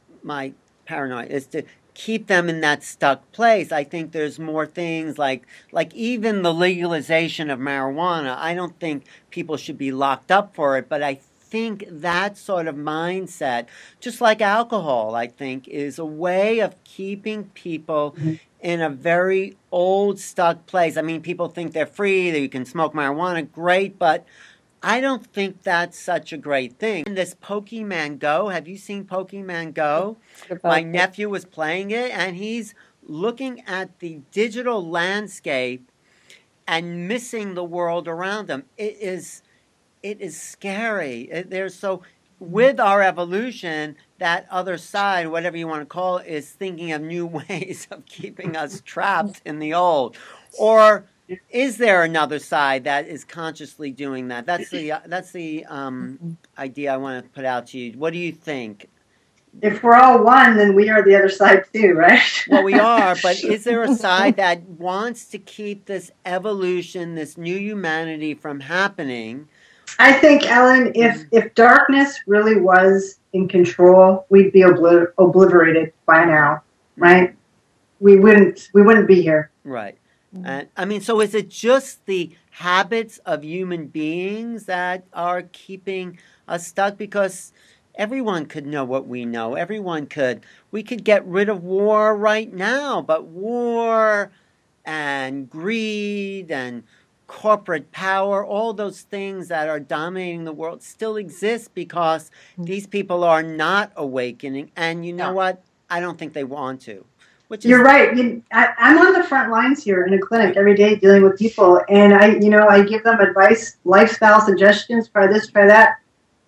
my paranoia is to keep them in that stuck place. I think there's more things like, like even the legalization of marijuana. I don't think people should be locked up for it, but I think that sort of mindset, just like alcohol, I think, is a way of keeping people mm-hmm. in a very old, stuck place. I mean, people think they're free, that you can smoke marijuana, great, but I don't think that's such a great thing. And this Pokemon Go, have you seen Pokemon Go? My nephew was playing it, and he's looking at the digital landscape and missing the world around him. It is... It is scary. There's so, with our evolution, that other side, whatever you want to call it, is thinking of new ways of keeping us trapped in the old. Or is there another side that is consciously doing that? That's the that's the um, idea I want to put out to you. What do you think? If we're all one, then we are the other side too, right? Well, we are, but is there a side that wants to keep this evolution, this new humanity from happening? I think, Ellen, if if darkness really was in control, we'd be obli- obliterated by now, right? We wouldn't we wouldn't be here. Right. And I mean, so is it just the habits of human beings that are keeping us stuck? Because everyone could know what we know. Everyone could. We could get rid of war right now, but war and greed and corporate power, all those things that are dominating the world still exist because these people are not awakening. And you know yeah. what? I don't think they want to. Which is- You're right. You, I, I'm on the front lines here in a clinic every day dealing with people. And I, you know, I give them advice, lifestyle suggestions, try this, try that.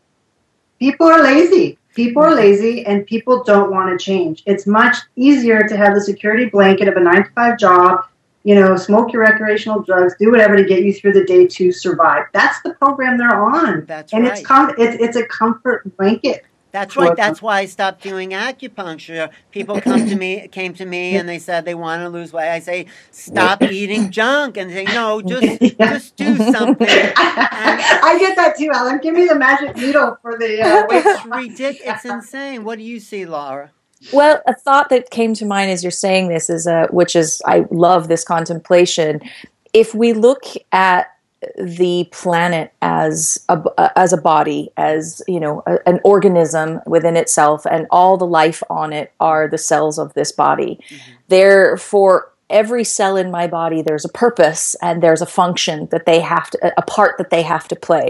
People are lazy. People are lazy and people don't want to change. It's much easier to have the security blanket of a nine to five job, you know, smoke your recreational drugs, do whatever to get you through the day to survive. That's the program they're on. That's and right. it's, com- it's it's a comfort blanket. That's right. That's why I stopped doing acupuncture. People come to me, came to me, and they said they want to lose weight. I say, stop eating junk, and they say, no, just yeah. just do something. And I get that too, Ellen. Give me the magic needle for the uh, weight. It's ridiculous. It's insane. What do you see, Laura? Well, a thought that came to mind as you're saying this is, uh, which is, I love this contemplation. If we look at the planet as a, as a body, as, you know, a, an organism within itself, and all the life on it are the cells of this body. Mm-hmm. Therefore, every cell in my body, there's a purpose and there's a function that they have to, a part that they have to play.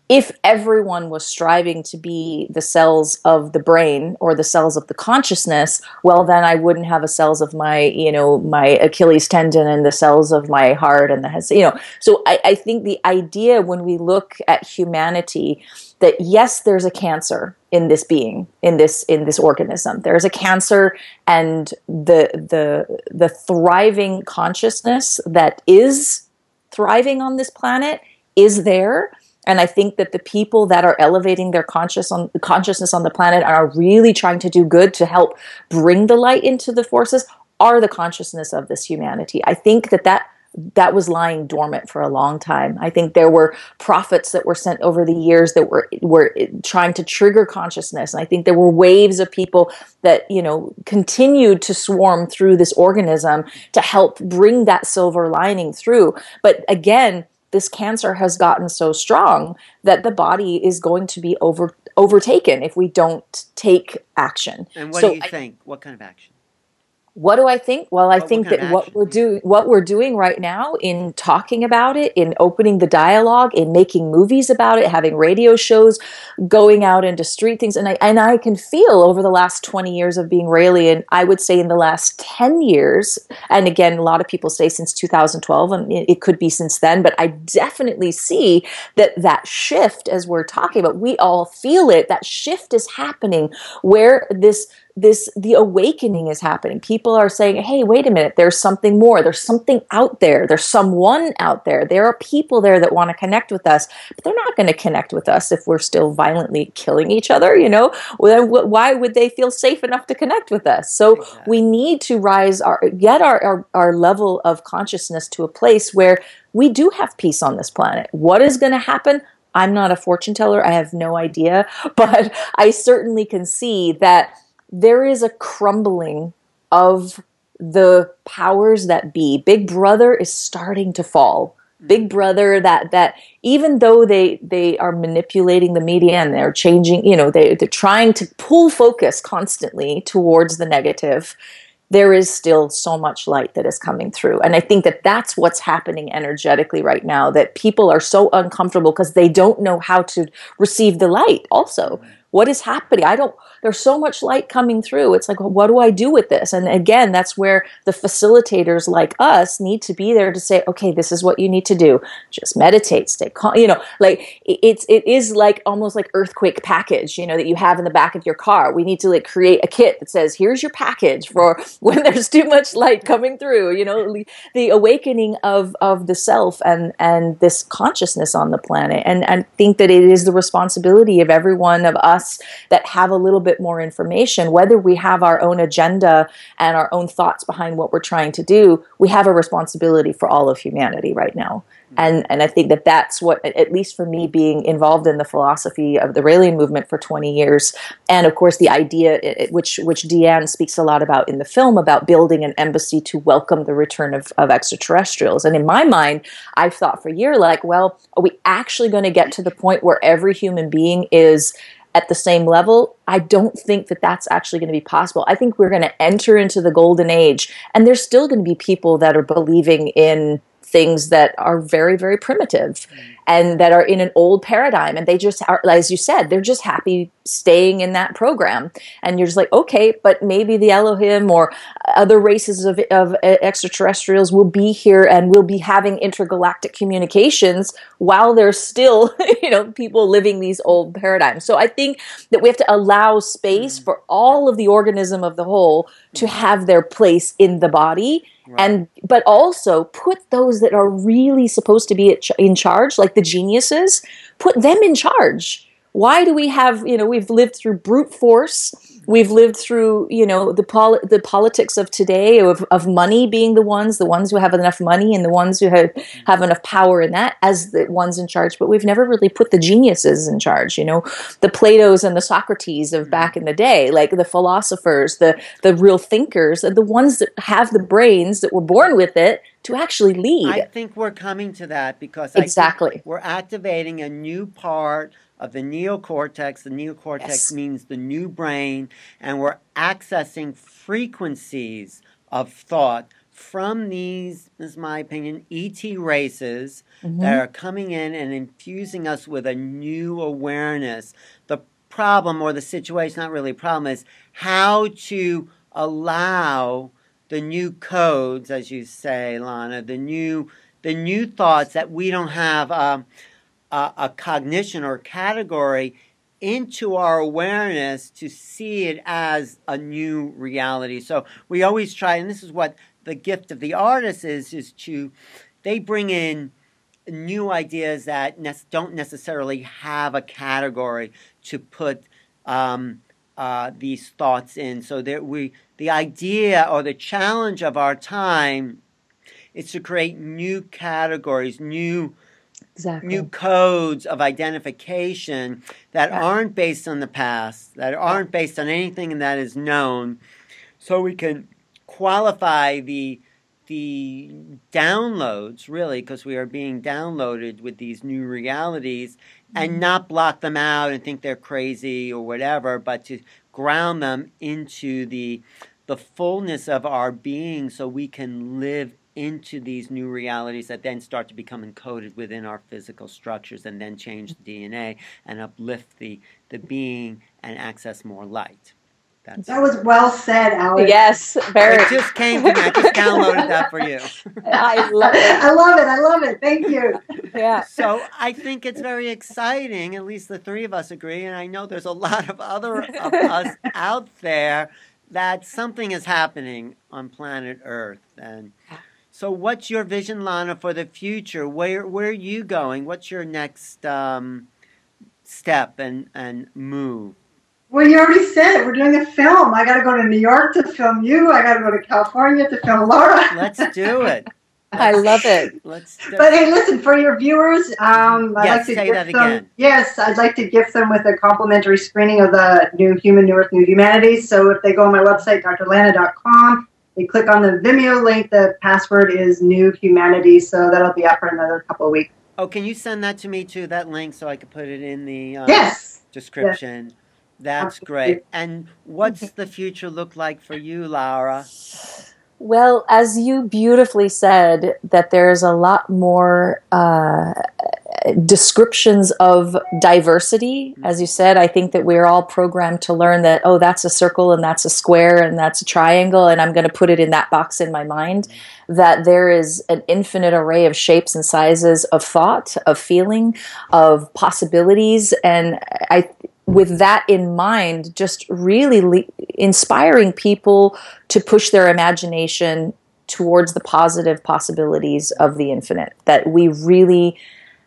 if everyone was striving to be the cells of the brain or the cells of the consciousness, well, then I wouldn't have a cells of my, you know, my Achilles tendon and the cells of my heart and the head, you know. So I, I think the idea when we look at humanity that yes, there's a cancer in this being, in this in this organism. There's a cancer, and the the the thriving consciousness that is thriving on this planet is there. And I think that the people that are elevating their conscious on, consciousness on the planet are really trying to do good to help bring the light into the forces are the consciousness of this humanity. I think that that, that was lying dormant for a long time. I think there were prophets that were sent over the years that were were trying to trigger consciousness. And I think there were waves of people that, you know, continued to swarm through this organism to help bring that silver lining through. But again, this cancer has gotten so strong that the body is going to be over overtaken if we don't take action. And what so do you I, think? What kind of action? What do I think? Well, I What- think what kind that of what action? we're doing, what we're doing right now in talking about it, in opening the dialogue, in making movies about it, having radio shows, going out into street things, and I and I can feel over the last twenty years of being Raelian, I would say in the last ten years, and again, a lot of people say since two thousand twelve, and it it could be since then, but I definitely see that that shift, as we're talking about, we all feel it. That shift is happening where this. This the awakening is happening. People are saying, hey, wait a minute, there's something more. There's something out there. There's someone out there. There are people there that want to connect with us, but they're not going to connect with us if we're still violently killing each other, you know? Well, then why would they feel safe enough to connect with us? So Exactly. we need to rise our get our, our, our level of consciousness to a place where we do have peace on this planet. What is going to happen? I'm not a fortune teller. I have no idea, but I certainly can see that there is a crumbling of the powers that be. Big Brother is starting to fall. Big Brother, that that even though they they are manipulating the media and they're changing, you know, they they're trying to pull focus constantly towards the negative, there is still so much light that is coming through. And I think that that's what's happening energetically right now, that people are so uncomfortable because they don't know how to receive the light also. What is happening? I don't, there's so much light coming through. It's like, well, what do I do with this? And again, that's where the facilitators like us need to be there to say, okay, this is what you need to do. Just meditate, stay calm. You know, like it's, it is like almost like earthquake package, you know, that you have in the back of your car. We need to like create a kit that says, here's your package for when there's too much light coming through, you know, the awakening of, of the self and, and this consciousness on the planet. And I think that it is the responsibility of every one of us that have a little bit more information, whether we have our own agenda and our own thoughts behind what we're trying to do, we have a responsibility for all of humanity right now. And and I think that that's what, at least for me, being involved in the philosophy of the Raelian movement for twenty years, and of course the idea, which which Deanne speaks a lot about in the film, about building an embassy to welcome the return of, of extraterrestrials. And in my mind, I've thought for years, like, well, are we actually going to get to the point where every human being is at the same level? I don't think that that's actually going to be possible. I think we're going to enter into the golden age, and there's still going to be people that are believing in things that are very, very primitive mm. and that are in an old paradigm. And they just are, as you said, they're just happy staying in that program. And you're just like, okay, but maybe the Elohim or other races of, of extraterrestrials will be here and will be having intergalactic communications while there's still, you know, people living these old paradigms. So I think that we have to allow space mm. for all of the organism of the whole to mm. have their place in the body. Right. And but also put those that are really supposed to be in charge, like the geniuses, put them in charge. Why do we have, you know, we've lived through brute force. We've lived through, you know, the pol- the politics of today of, of money being the ones, the ones who have enough money and the ones who have, have enough power in that as the ones in charge. But we've never really put the geniuses in charge, you know, the Platos and the Socrates of back in the day, like the philosophers, the, the real thinkers, the ones that have the brains that were born with it to actually lead. I think we're coming to that because exactly. I think we're activating a new part of the neocortex. The neocortex yes. means the new brain, and we're accessing frequencies of thought from these, this is my opinion, E T races Mm-hmm. that are coming in and infusing us with a new awareness. The problem or the situation, not really a problem, is how to allow the new codes, as you say, Lana, the new the new thoughts that we don't have um, a, a cognition or category into our awareness to see it as a new reality. So we always try, and this is what the gift of the artist is, is to, they bring in new ideas that ne- don't necessarily have a category to put um, uh, these thoughts in. So that we, the idea or the challenge of our time is to create new categories, new Exactly. new codes of identification that Yeah. aren't based on the past, that aren't based on anything that is known, so we can qualify the the downloads, really, because we are being downloaded with these new realities, and Mm-hmm. not block them out and think they're crazy or whatever, but to ground them into the the fullness of our being so we can live into these new realities that then start to become encoded within our physical structures and then change the D N A and uplift the, the being and access more light. That's That was well said, Alex. Yes, very. It just came to me. I just downloaded that for you. I love it. I love it. I love it. Thank you. Yeah. So I think it's very exciting, at least the three of us agree, and I know there's a lot of other of us out there, that something is happening on planet Earth. And so what's your vision, Lana, for the future? Where where are you going? What's your next um, step and, and move? Well, you already said it. We're doing a film. I got to go to New York to film you. I got to go to California to film Laura. Let's do it. I love it. Let's do But hey, listen, for your viewers, um, I'd Yes, like to say gift that them, again. Yes, I'd like to gift them with a complimentary screening of the new Human, New Earth, New Humanities. So if they go on my website, d r lana dot com, they click on the Vimeo link, the password is New Humanities, so that'll be up for another couple of weeks. Oh, can you send that to me too, that link, so I can put it in the uh, Yes. description? Yes. That's Absolutely. great. And what's the future look like for you, Laura? Well, as you beautifully said, that there's a lot more uh, descriptions of diversity. As you said, I think that we're all programmed to learn that, oh, that's a circle and that's a square and that's a triangle, and I'm going to put it in that box in my mind. That there is an infinite array of shapes and sizes of thought, of feeling, of possibilities. And I with that in mind, just really le- inspiring people to push their imagination towards the positive possibilities of the infinite. That we really,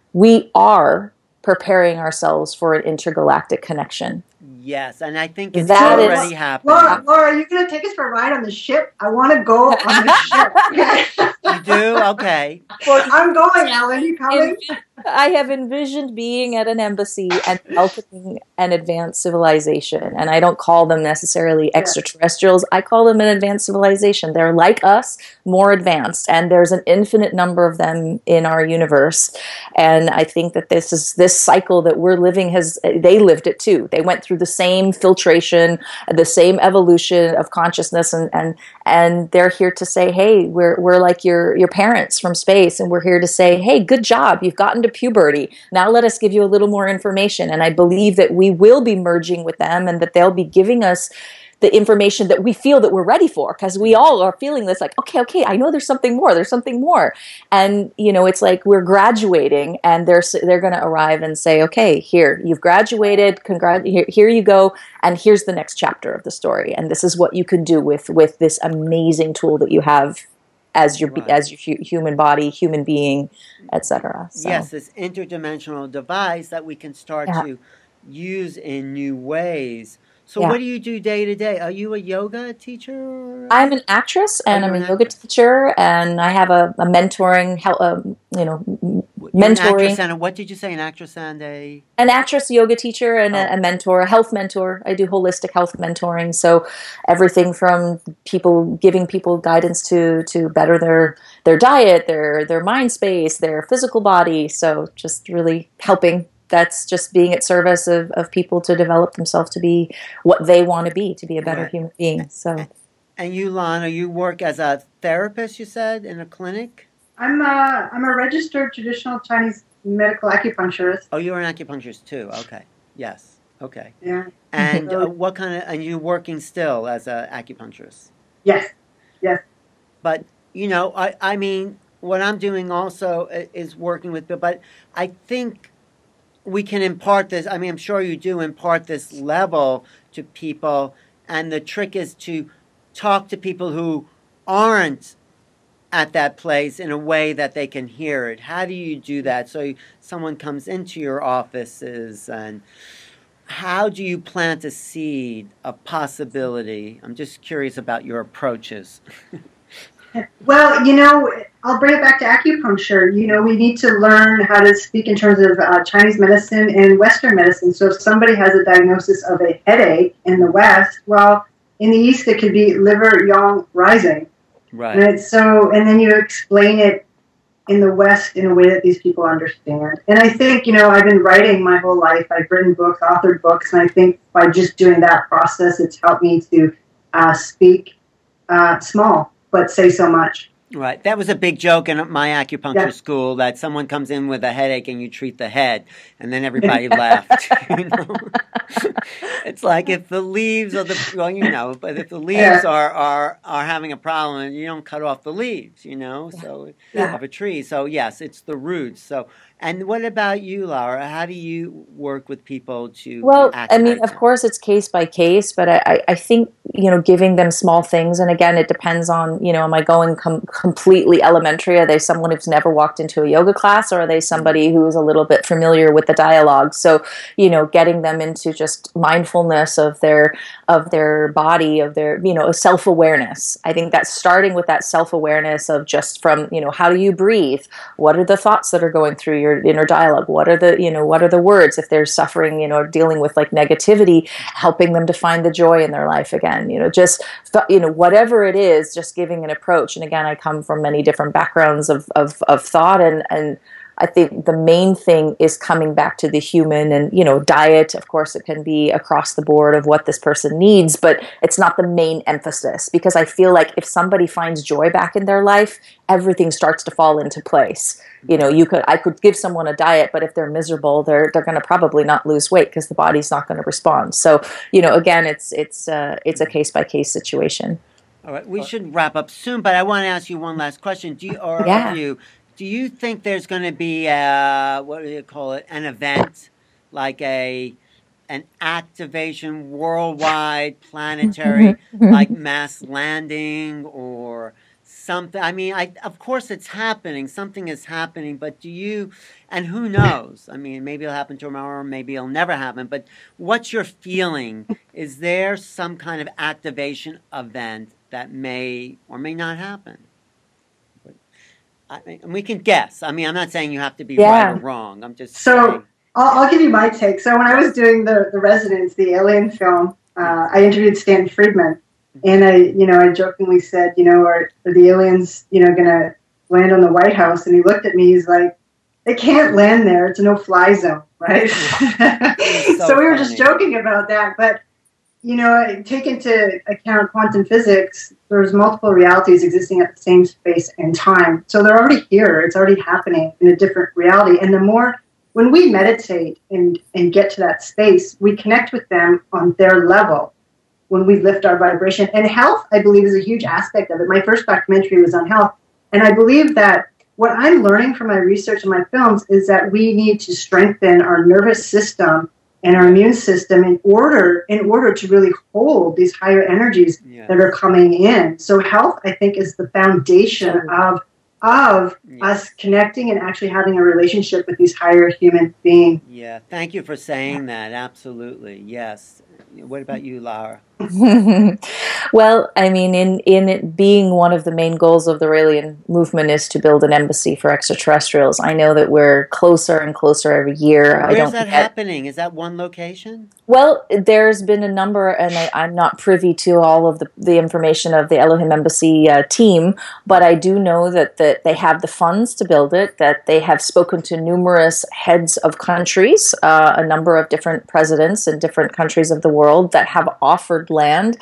we are preparing ourselves for an intergalactic connection. Yes, and I think it's That already is- happening. Laura, Laura, are you going to take us for a ride on the ship? I want to go on the ship. You do? Okay. I'm going, Alan. You coming? I have envisioned being at an embassy and welcoming an advanced civilization. And I don't call them necessarily extraterrestrials. I call them an advanced civilization. They're like us, more advanced. And there's an infinite number of them in our universe. And I think that this is this cycle that we're living has, they lived it too. They went through the same filtration, the same evolution of consciousness. And, and, and they're here to say, hey, we're, we're like your, your parents from space. And we're here to say, hey, good job. You've gotten to puberty. Now let us give you a little more information. And I believe that we will be merging with them and that they'll be giving us the information that we feel that we're ready for, because we all are feeling this like, okay, okay, I know there's something more, there's something more. And, you know, it's like we're graduating and they're, they're going to arrive and say, okay, here, you've graduated, congrat- here, here you go, and here's the next chapter of the story. And this is what you can do with, with this amazing tool that you have as your Right. as your hu- human body, human being, et cetera. So. Yes, this interdimensional device that we can start Yeah. to use in new ways. So Yeah. what do you do day to day? Are you a yoga teacher? I'm an actress and Oh, I'm you're a an yoga actress. teacher, and I have a, a mentoring, hel- um, you know, m- You're an mentoring. actress and a, what did you say? An actress and a... An actress, yoga teacher, and Oh. a, a mentor, a health mentor. I do holistic health mentoring, so everything from people giving people guidance to to better their their diet, their their mind space, their physical body. So just really helping. That's just being at service of, of people to develop themselves to be what they want to be, to be a better Right. human being. So And you, Lana, you work as a therapist, you said, in a clinic? I'm a, I'm a registered traditional Chinese medical acupuncturist. Oh, you're an acupuncturist too. Okay. Yes. Okay. Yeah. And uh, what kind of, and you working still as an acupuncturist? Yes. Yes. But, you know, I, I mean, what I'm doing also is working with, but I think we can impart this. I mean, I'm sure you do impart this level to people. And the trick is to talk to people who aren't at that place in a way that they can hear it. How do you do that? So someone comes into your offices, and how do you plant a seed of possibility? I'm just curious about your approaches. Well, you know, I'll bring it back to acupuncture. You know, we need to learn how to speak in terms of uh, Chinese medicine and Western medicine. So if somebody has a diagnosis of a headache in the West, well, in the East it could be liver yang rising. Right. Right. So, and then you explain it in the West in a way that these people understand. And I think, you know, I've been writing my whole life. I've written books, authored books, and I think by just doing that process, it's helped me to uh, speak uh, small, but say so much. Right. That was a big joke in my acupuncture Yeah. school, that someone comes in with a headache and you treat the head, and then everybody laughed. You know? It's like if the leaves of the, well, you know, but if the leaves Yeah. are, are, are having a problem, you don't cut off the leaves, you know, so Yeah. of a tree. So yes, it's the roots. So, and what about you, Laura? How do you work with people to Well, I mean, activate of them? course, it's case by case, but I, I- I think, you know, giving them small things, and again, it depends on, you know, am I going com- completely elementary? Are they someone who's never walked into a yoga class, or are they somebody who is a little bit familiar with the dialogue? So, you know, getting them into just mindfulness of their of their body, of their, you know, self awareness. I think that's starting with that self awareness of just from, you know, how do you breathe? What are the thoughts that are going through your inner dialogue? What are the, you know, what are the words? If they're suffering, you know, dealing with like negativity, helping them to find the joy in their life again, you know, just, you know, whatever it is, just giving an approach. And again, I come from many different backgrounds of, of, of thought, and, and I think the main thing is coming back to the human, and, you know, diet, of course, it can be across the board of what this person needs, but it's not the main emphasis, because I feel like if somebody finds joy back in their life, everything starts to fall into place. You know, you could, I could give someone a diet, but if they're miserable, they're, they're going to probably not lose weight because the body's not going to respond. So, you know, again, it's, it's, uh, it's a case by case situation. All right, we should wrap up soon, but I want to ask you one last question. Do you, or Yeah. of you, do you think there's going to be a, what do you call it, an event, like a an activation worldwide, planetary, like mass landing or something? I mean, I of course it's happening. Something is happening, but do you, and who knows? I mean, maybe it'll happen tomorrow, maybe it'll never happen, but what's your feeling? Is there some kind of activation event that may or may not happen? I mean, and we can guess. I mean, I'm not saying you have to be Yeah. right or wrong. I'm just So saying. I'll, I'll give you my take. So when I was doing the, the Residence, the Alien film, uh, I interviewed Stanton Friedman, and I, you know, I jokingly said, you know, are, are the aliens, you know, going to land on the White House? And he looked at me. He's like, they can't land there. It's a no-fly zone, right? so so we were just funny. joking about that, but. You know, take into account quantum physics, there's multiple realities existing at the same space and time. So they're already here. It's already happening in a different reality. And the more, when we meditate and, and get to that space, we connect with them on their level when we lift our vibration. And health, I believe, is a huge aspect of it. My first documentary was on health. And I believe that what I'm learning from my research and my films is that we need to strengthen our nervous system and our immune system in order in order to really hold these higher energies Yes. that are coming in. So health, I think, is the foundation of of Yes. us connecting and actually having a relationship with these higher human beings. Yeah, thank you for saying that. Absolutely, yes. What about you, Laura? Well, I mean, in, in it being one of the main goals of the Raelian movement is to build an embassy for extraterrestrials. I know that we're closer and closer every year. I Where's don't that get- happening? Is that one location? Well, there's been a number, and I, I'm not privy to all of the, the information of the Elohim Embassy uh, team, but I do know that, that they have the funds to build it, that they have spoken to numerous heads of countries, uh, a number of different presidents in different countries of the world that have offered land.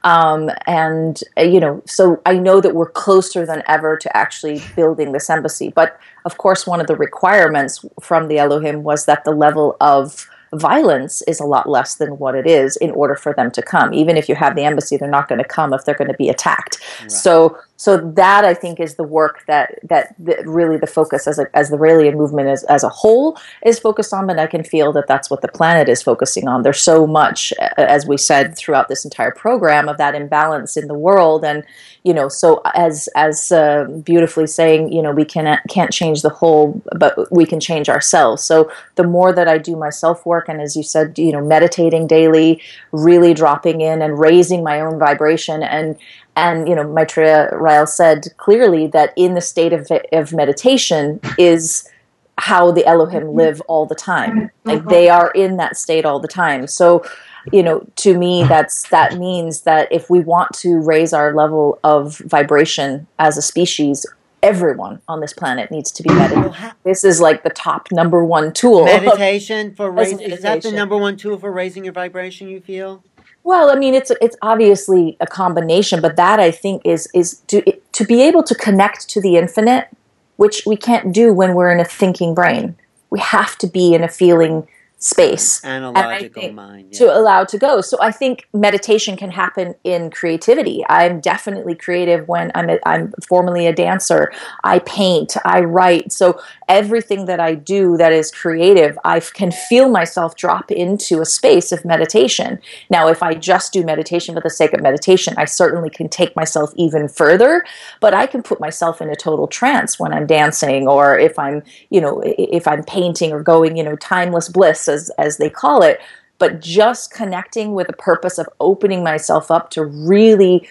Um, and, uh, you know, so I know that we're closer than ever to actually building this embassy. But of course, one of the requirements from the Elohim was that the level of violence is a lot less than what it is in order for them to come. Even if you have the embassy, they're not going to come if they're going to be attacked. Right. So, so that I think is the work that that, that really the focus as a, as the Raelian movement as as a whole is focused on. And I can feel that that's what the planet is focusing on. There's so much, as we said throughout this entire program, of that imbalance in the world. And you know, so as as uh, beautifully saying, you know, we can can't change the whole, but we can change ourselves. So the more that I do my self work, and as you said, you know, meditating daily, really dropping in and raising my own vibration, and and you know, Maitreya Rael said clearly that in the state of of meditation is how the Elohim live all the time. Like they are in that state all the time. So, you know, to me, that's that means that if we want to raise our level of vibration as a species, everyone on this planet needs to be meditating. This is like the top number one tool. Meditation for raising, is that the number one tool for raising your vibration, you feel? Well, I mean, it's it's obviously a combination, but that I think is is to to be able to connect to the infinite, which we can't do when we're in a thinking brain. We have to be in a feeling space, analogical mind, yeah. to allow to go. So I think meditation can happen in creativity. I'm definitely creative when I'm a, I'm formerly a dancer. I paint, I write. So everything that I do that is creative, I can feel myself drop into a space of meditation. Now, if I just do meditation for the sake of meditation, I certainly can take myself even further, but I can put myself in a total trance when I'm dancing, or if I'm, you know, if I'm painting or going, you know, timeless bliss, as, as they call it, but just connecting with the purpose of opening myself up to really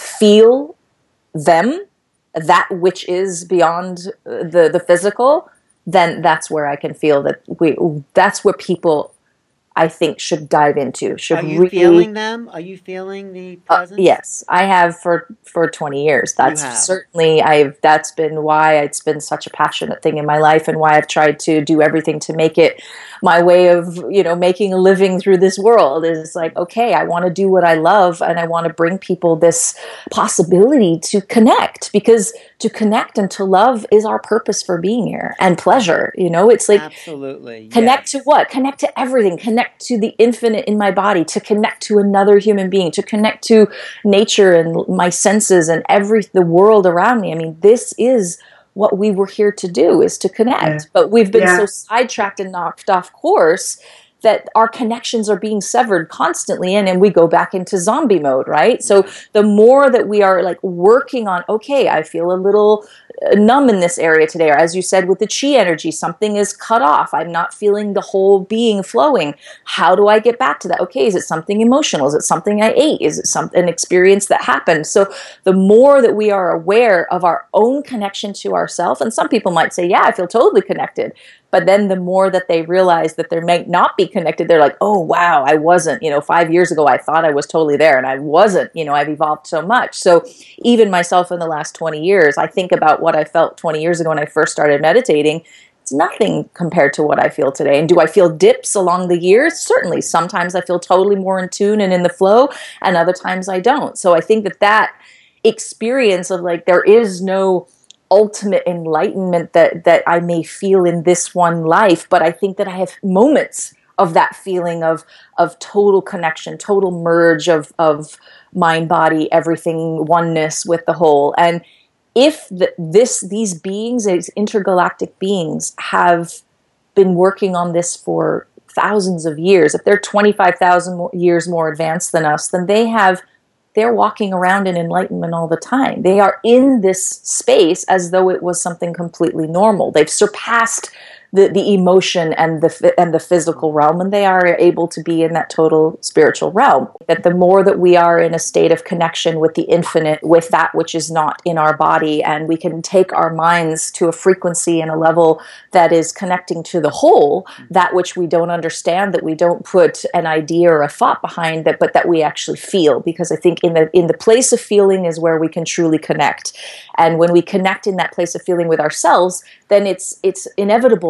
feel them, that which is beyond the, the physical, then that's where I can feel that we, that's where people, I think, should dive into. Should Are you really, feeling them? Are you feeling the presence? Uh, yes, I have for, for twenty years. That's certainly, I've, that's been why it's been such a passionate thing in my life, and why I've tried to do everything to make it my way of, you know, making a living through this world. Is like, okay, I want to do what I love, and I want to bring people this possibility to connect, because to connect and to love is our purpose for being here, and pleasure. You know, it's like, absolutely, connect yes. to what? Connect to everything. Connect to the infinite in my body, to connect to another human being, to connect to nature and my senses and every the world around me. I mean, this is what we were here to do, is to connect. Yeah. But we've been yeah. so sidetracked and knocked off course that our connections are being severed constantly, and then we go back into zombie mode, right? So the more that we are like working on, okay, I feel a little numb in this area today, or as you said with the chi energy, something is cut off. I'm not feeling the whole being flowing. How do I get back to that? Okay, is it something emotional? Is it something I ate? Is it some an experience that happened? So the more that we are aware of our own connection to ourselves, and some people might say, yeah, I feel totally connected. But then the more that they realize that they may not be connected, they're like, oh, wow, I wasn't. You know, five years ago, I thought I was totally there, and I wasn't. You know, I've evolved so much. So even myself in the last twenty years, I think about what I felt twenty years ago when I first started meditating. It's nothing compared to what I feel today. And do I feel dips along the years? Certainly. Sometimes I feel totally more in tune and in the flow, and other times I don't. So I think that that experience of like, there is no ultimate enlightenment that that I may feel in this one life, but I think that I have moments of that feeling of of total connection, total merge of of mind, body, everything, oneness with the whole. And if the, this these beings, these intergalactic beings, have been working on this for thousands of years, if they're twenty-five thousand years more advanced than us, then they have they're walking around in enlightenment all the time. They are in this space as though it was something completely normal. They've surpassed the, the emotion and the and the physical realm, and they are able to be in that total spiritual realm. That the more that we are in a state of connection with the infinite, with that which is not in our body, and we can take our minds to a frequency and a level that is connecting to the whole, that which we don't understand, that we don't put an idea or a thought behind that, but that we actually feel. Because I think in the in the place of feeling is where we can truly connect. And when we connect in that place of feeling with ourselves, then it's it's inevitable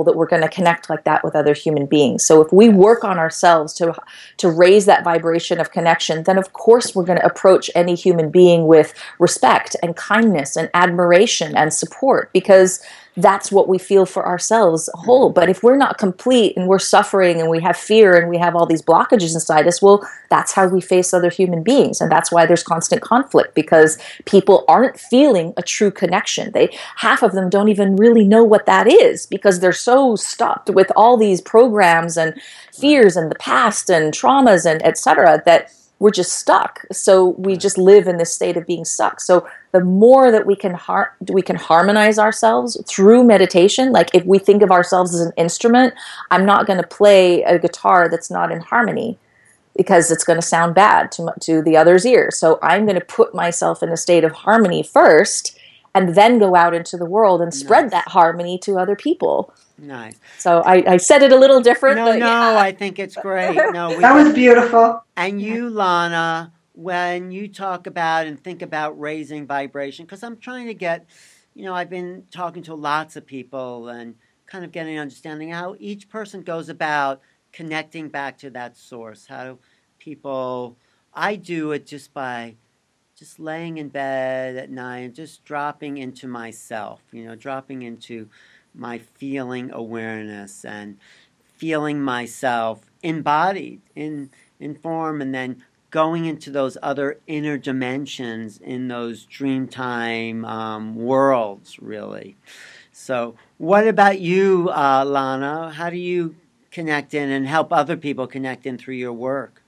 that we're going to connect like that with other human beings. So if we work on ourselves to to raise that vibration of connection, then of course we're going to approach any human being with respect and kindness and admiration and support, because that's what we feel for ourselves whole. But if we're not complete and we're suffering and we have fear and we have all these blockages inside us, well, that's how we face other human beings. And that's why there's constant conflict, because people aren't feeling a true connection. They, half of them don't even really know what that is, because they're so stuck with all these programs and fears and the past and traumas and et cetera, that we're just stuck. So we just live in this state of being stuck. So the more that we can har- we can harmonize ourselves through meditation, like if we think of ourselves as an instrument, I'm not going to play a guitar that's not in harmony, because it's going to sound bad to, to the other's ear. So I'm going to put myself in a state of harmony first, and then go out into the world and spread Nice. that harmony to other people. Nice. So I, I said it a little different. No, but no, yeah. I think it's great. No, we That was beautiful. And you, Lana, when you talk about and think about raising vibration, because I'm trying to get, you know, I've been talking to lots of people and kind of getting an understanding how each person goes about connecting back to that source. How do people, I do it just by just laying in bed at night and just dropping into myself, you know, dropping into my feeling awareness and feeling myself embodied in in form, and then going into those other inner dimensions in those dreamtime um, worlds, really. So what about you, uh, Lana? How do you connect in and help other people connect in through your work?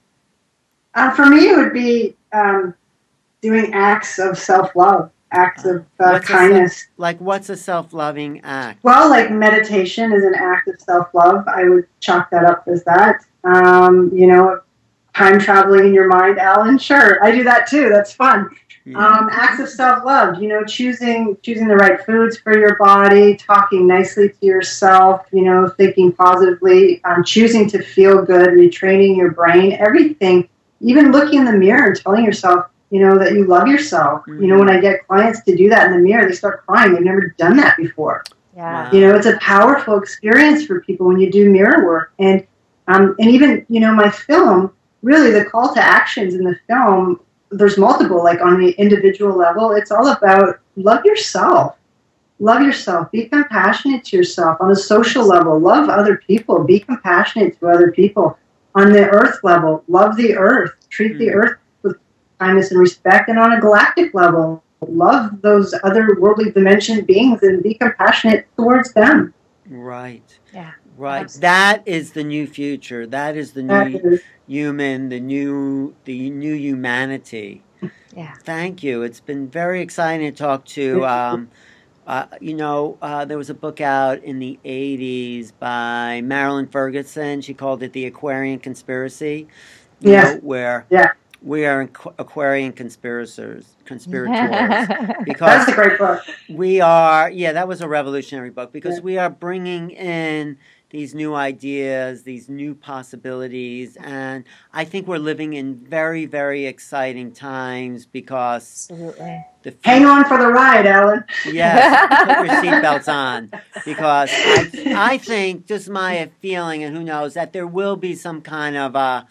Uh, for me, it would be um, doing acts of self-love, acts of uh, What's a kindness. self- like what's a self-loving act? Well, like meditation is an act of self-love. I would chalk that up as that. Um, you know, time traveling in your mind, Alan. Sure, I do that too. That's fun. Yeah. Um, acts of self-love. You know, choosing choosing the right foods for your body, talking nicely to yourself. You know, thinking positively, um, choosing to feel good, retraining your brain. Everything. Even looking in the mirror and telling yourself, you know, that you love yourself. Mm-hmm. You know, when I get clients to do that in the mirror, they start crying. They've never done that before. Yeah. Wow. You know, it's a powerful experience for people when you do mirror work. And um, and even, you know, my film, really the call to actions in the film, there's multiple, like on the individual level, it's all about love yourself. Love yourself. Be compassionate to yourself. On a social level, love other people. Be compassionate to other people. On the earth level, love the earth. Treat mm. the earth with kindness and respect. And on a galactic level, love those other worldly dimension beings and be compassionate towards them. Right. Yeah. Right. Absolutely. That is the new future. That is the That new is- human, the new the new humanity. Yeah. Thank you. It's been very exciting to talk to. Um, uh, you know, uh, there was a book out in the eighties by Marilyn Ferguson. She called it The Aquarian Conspiracy. You Yes. know, where Yeah. we are Aqu- Aquarian conspirators, conspirators, because That's a great book. we are, yeah, that was a revolutionary book, because Yeah. we are bringing in these new ideas, these new possibilities, and I think we're living in very, very exciting times, because Absolutely. the Hang on for the ride, Alan. yes, put your seatbelts on, because I, I think, just my feeling, and who knows, that there will be some kind of a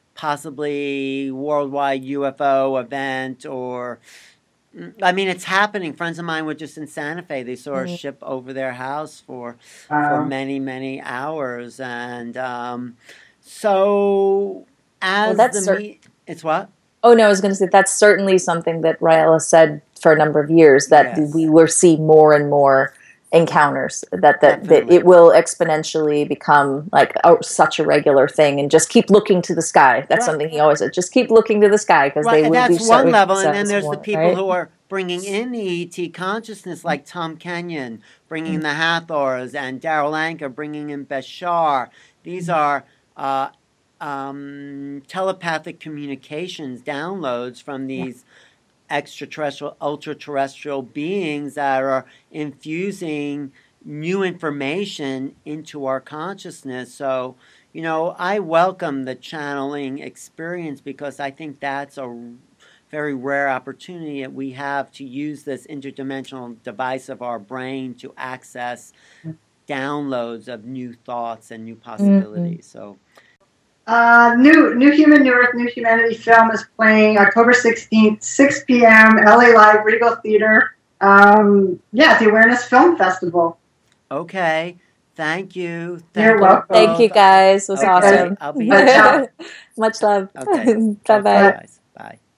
possibly worldwide U F O event, or I mean, it's happening. Friends of mine were just in Santa Fe. They saw Mhm. a ship over their house for Wow. for many, many hours, and um, so as that's the cer- me- it's what? Oh no, I was going to say that's certainly something that Rael has said for a number of years, that Yes. we will see more and more encounters, that that, that Definitely. it will exponentially become like a, such a regular thing, and just keep looking to the sky. That's Right. something he always said. Just keep looking to the sky, because Right, they and will that's be one showing level, and then us there's more, the people right? who are bringing in the E T consciousness, like Tom Kenyon, bringing in the Hathors, and Darryl Anka, bringing in Bashar. These are uh, um, telepathic communications, downloads from these extraterrestrial, ultra-terrestrial beings that are infusing new information into our consciousness. So, you know, I welcome the channeling experience, because I think that's a very rare opportunity that we have to use this interdimensional device of our brain to access downloads of new thoughts and new possibilities. Mm-hmm. So, uh, new New Human, New Earth, New Humanity film is playing October sixteenth, six p.m. L A Live, Regal Theater. Um, yeah, the Awareness Film Festival. Okay. Thank you. Thank You're you welcome. Both. Thank you, guys. It was okay. Awesome. I'll be Much love. Okay. Bye-bye. Bye.